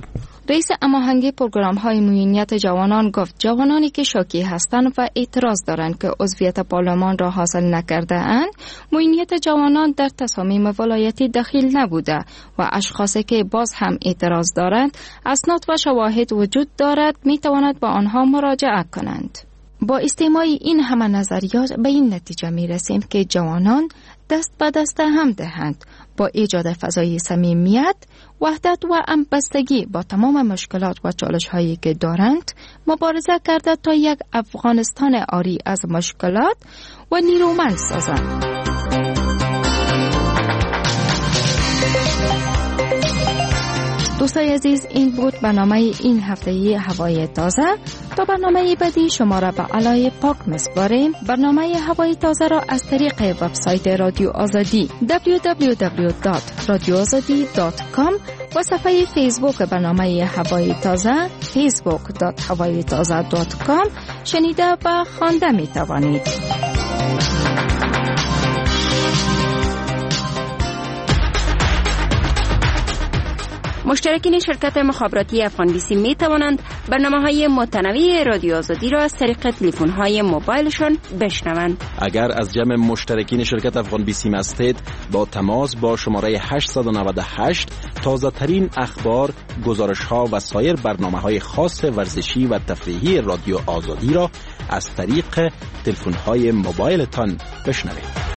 رئیس هماهنگی پروگرام‌های معینیت جوانان گفت جوانانی که شاکی هستند و اعتراض دارند که عضویت پارلمان را حاصل نکرده اند، معینیت جوانان در تصامیم ولایتی دخیل نبوده و اشخاصی که باز هم اعتراض دارند، اسناد و شواهد وجود دارد، می‌تواند با آنها مراجعه کنند. با استماع این همه نظریات به این نتیجه می رسیم که جوانان دست به دست هم دهند با ایجاد فضای صمیمیت، وحدت و همبستگی با تمام مشکلات و چالش هایی که دارند مبارزه کرده تا یک افغانستان عاری از مشکلات و نیرومند سازند. دوستای عزیز، این بود برنامه این هفته هوای تازه. تا برنامه بعدی شما را به علای پاک می‌سپاریم. برنامه هوای تازه را از طریق وبسایت رادیو آزادی www.radioazadi.com و صفحه فیسبوک برنامه هوای تازه facebook.hawaytaza.com شنیده و خوانده می‌توانید. مشترکین شرکت مخابراتی افغان بیسی می توانند برنامه‌های متنوع رادیو آزادی را از طریق تلفن‌های موبایلشان بشنوند. اگر از جمع مشترکین شرکت افغان بیسی هستید، با تماس با شماره 898 تازه ترین اخبار، گزارش‌ها و سایر برنامه‌های خاص ورزشی و تفریحی رادیو آزادی را از طریق تلفن‌های موبایلتان بشنوید.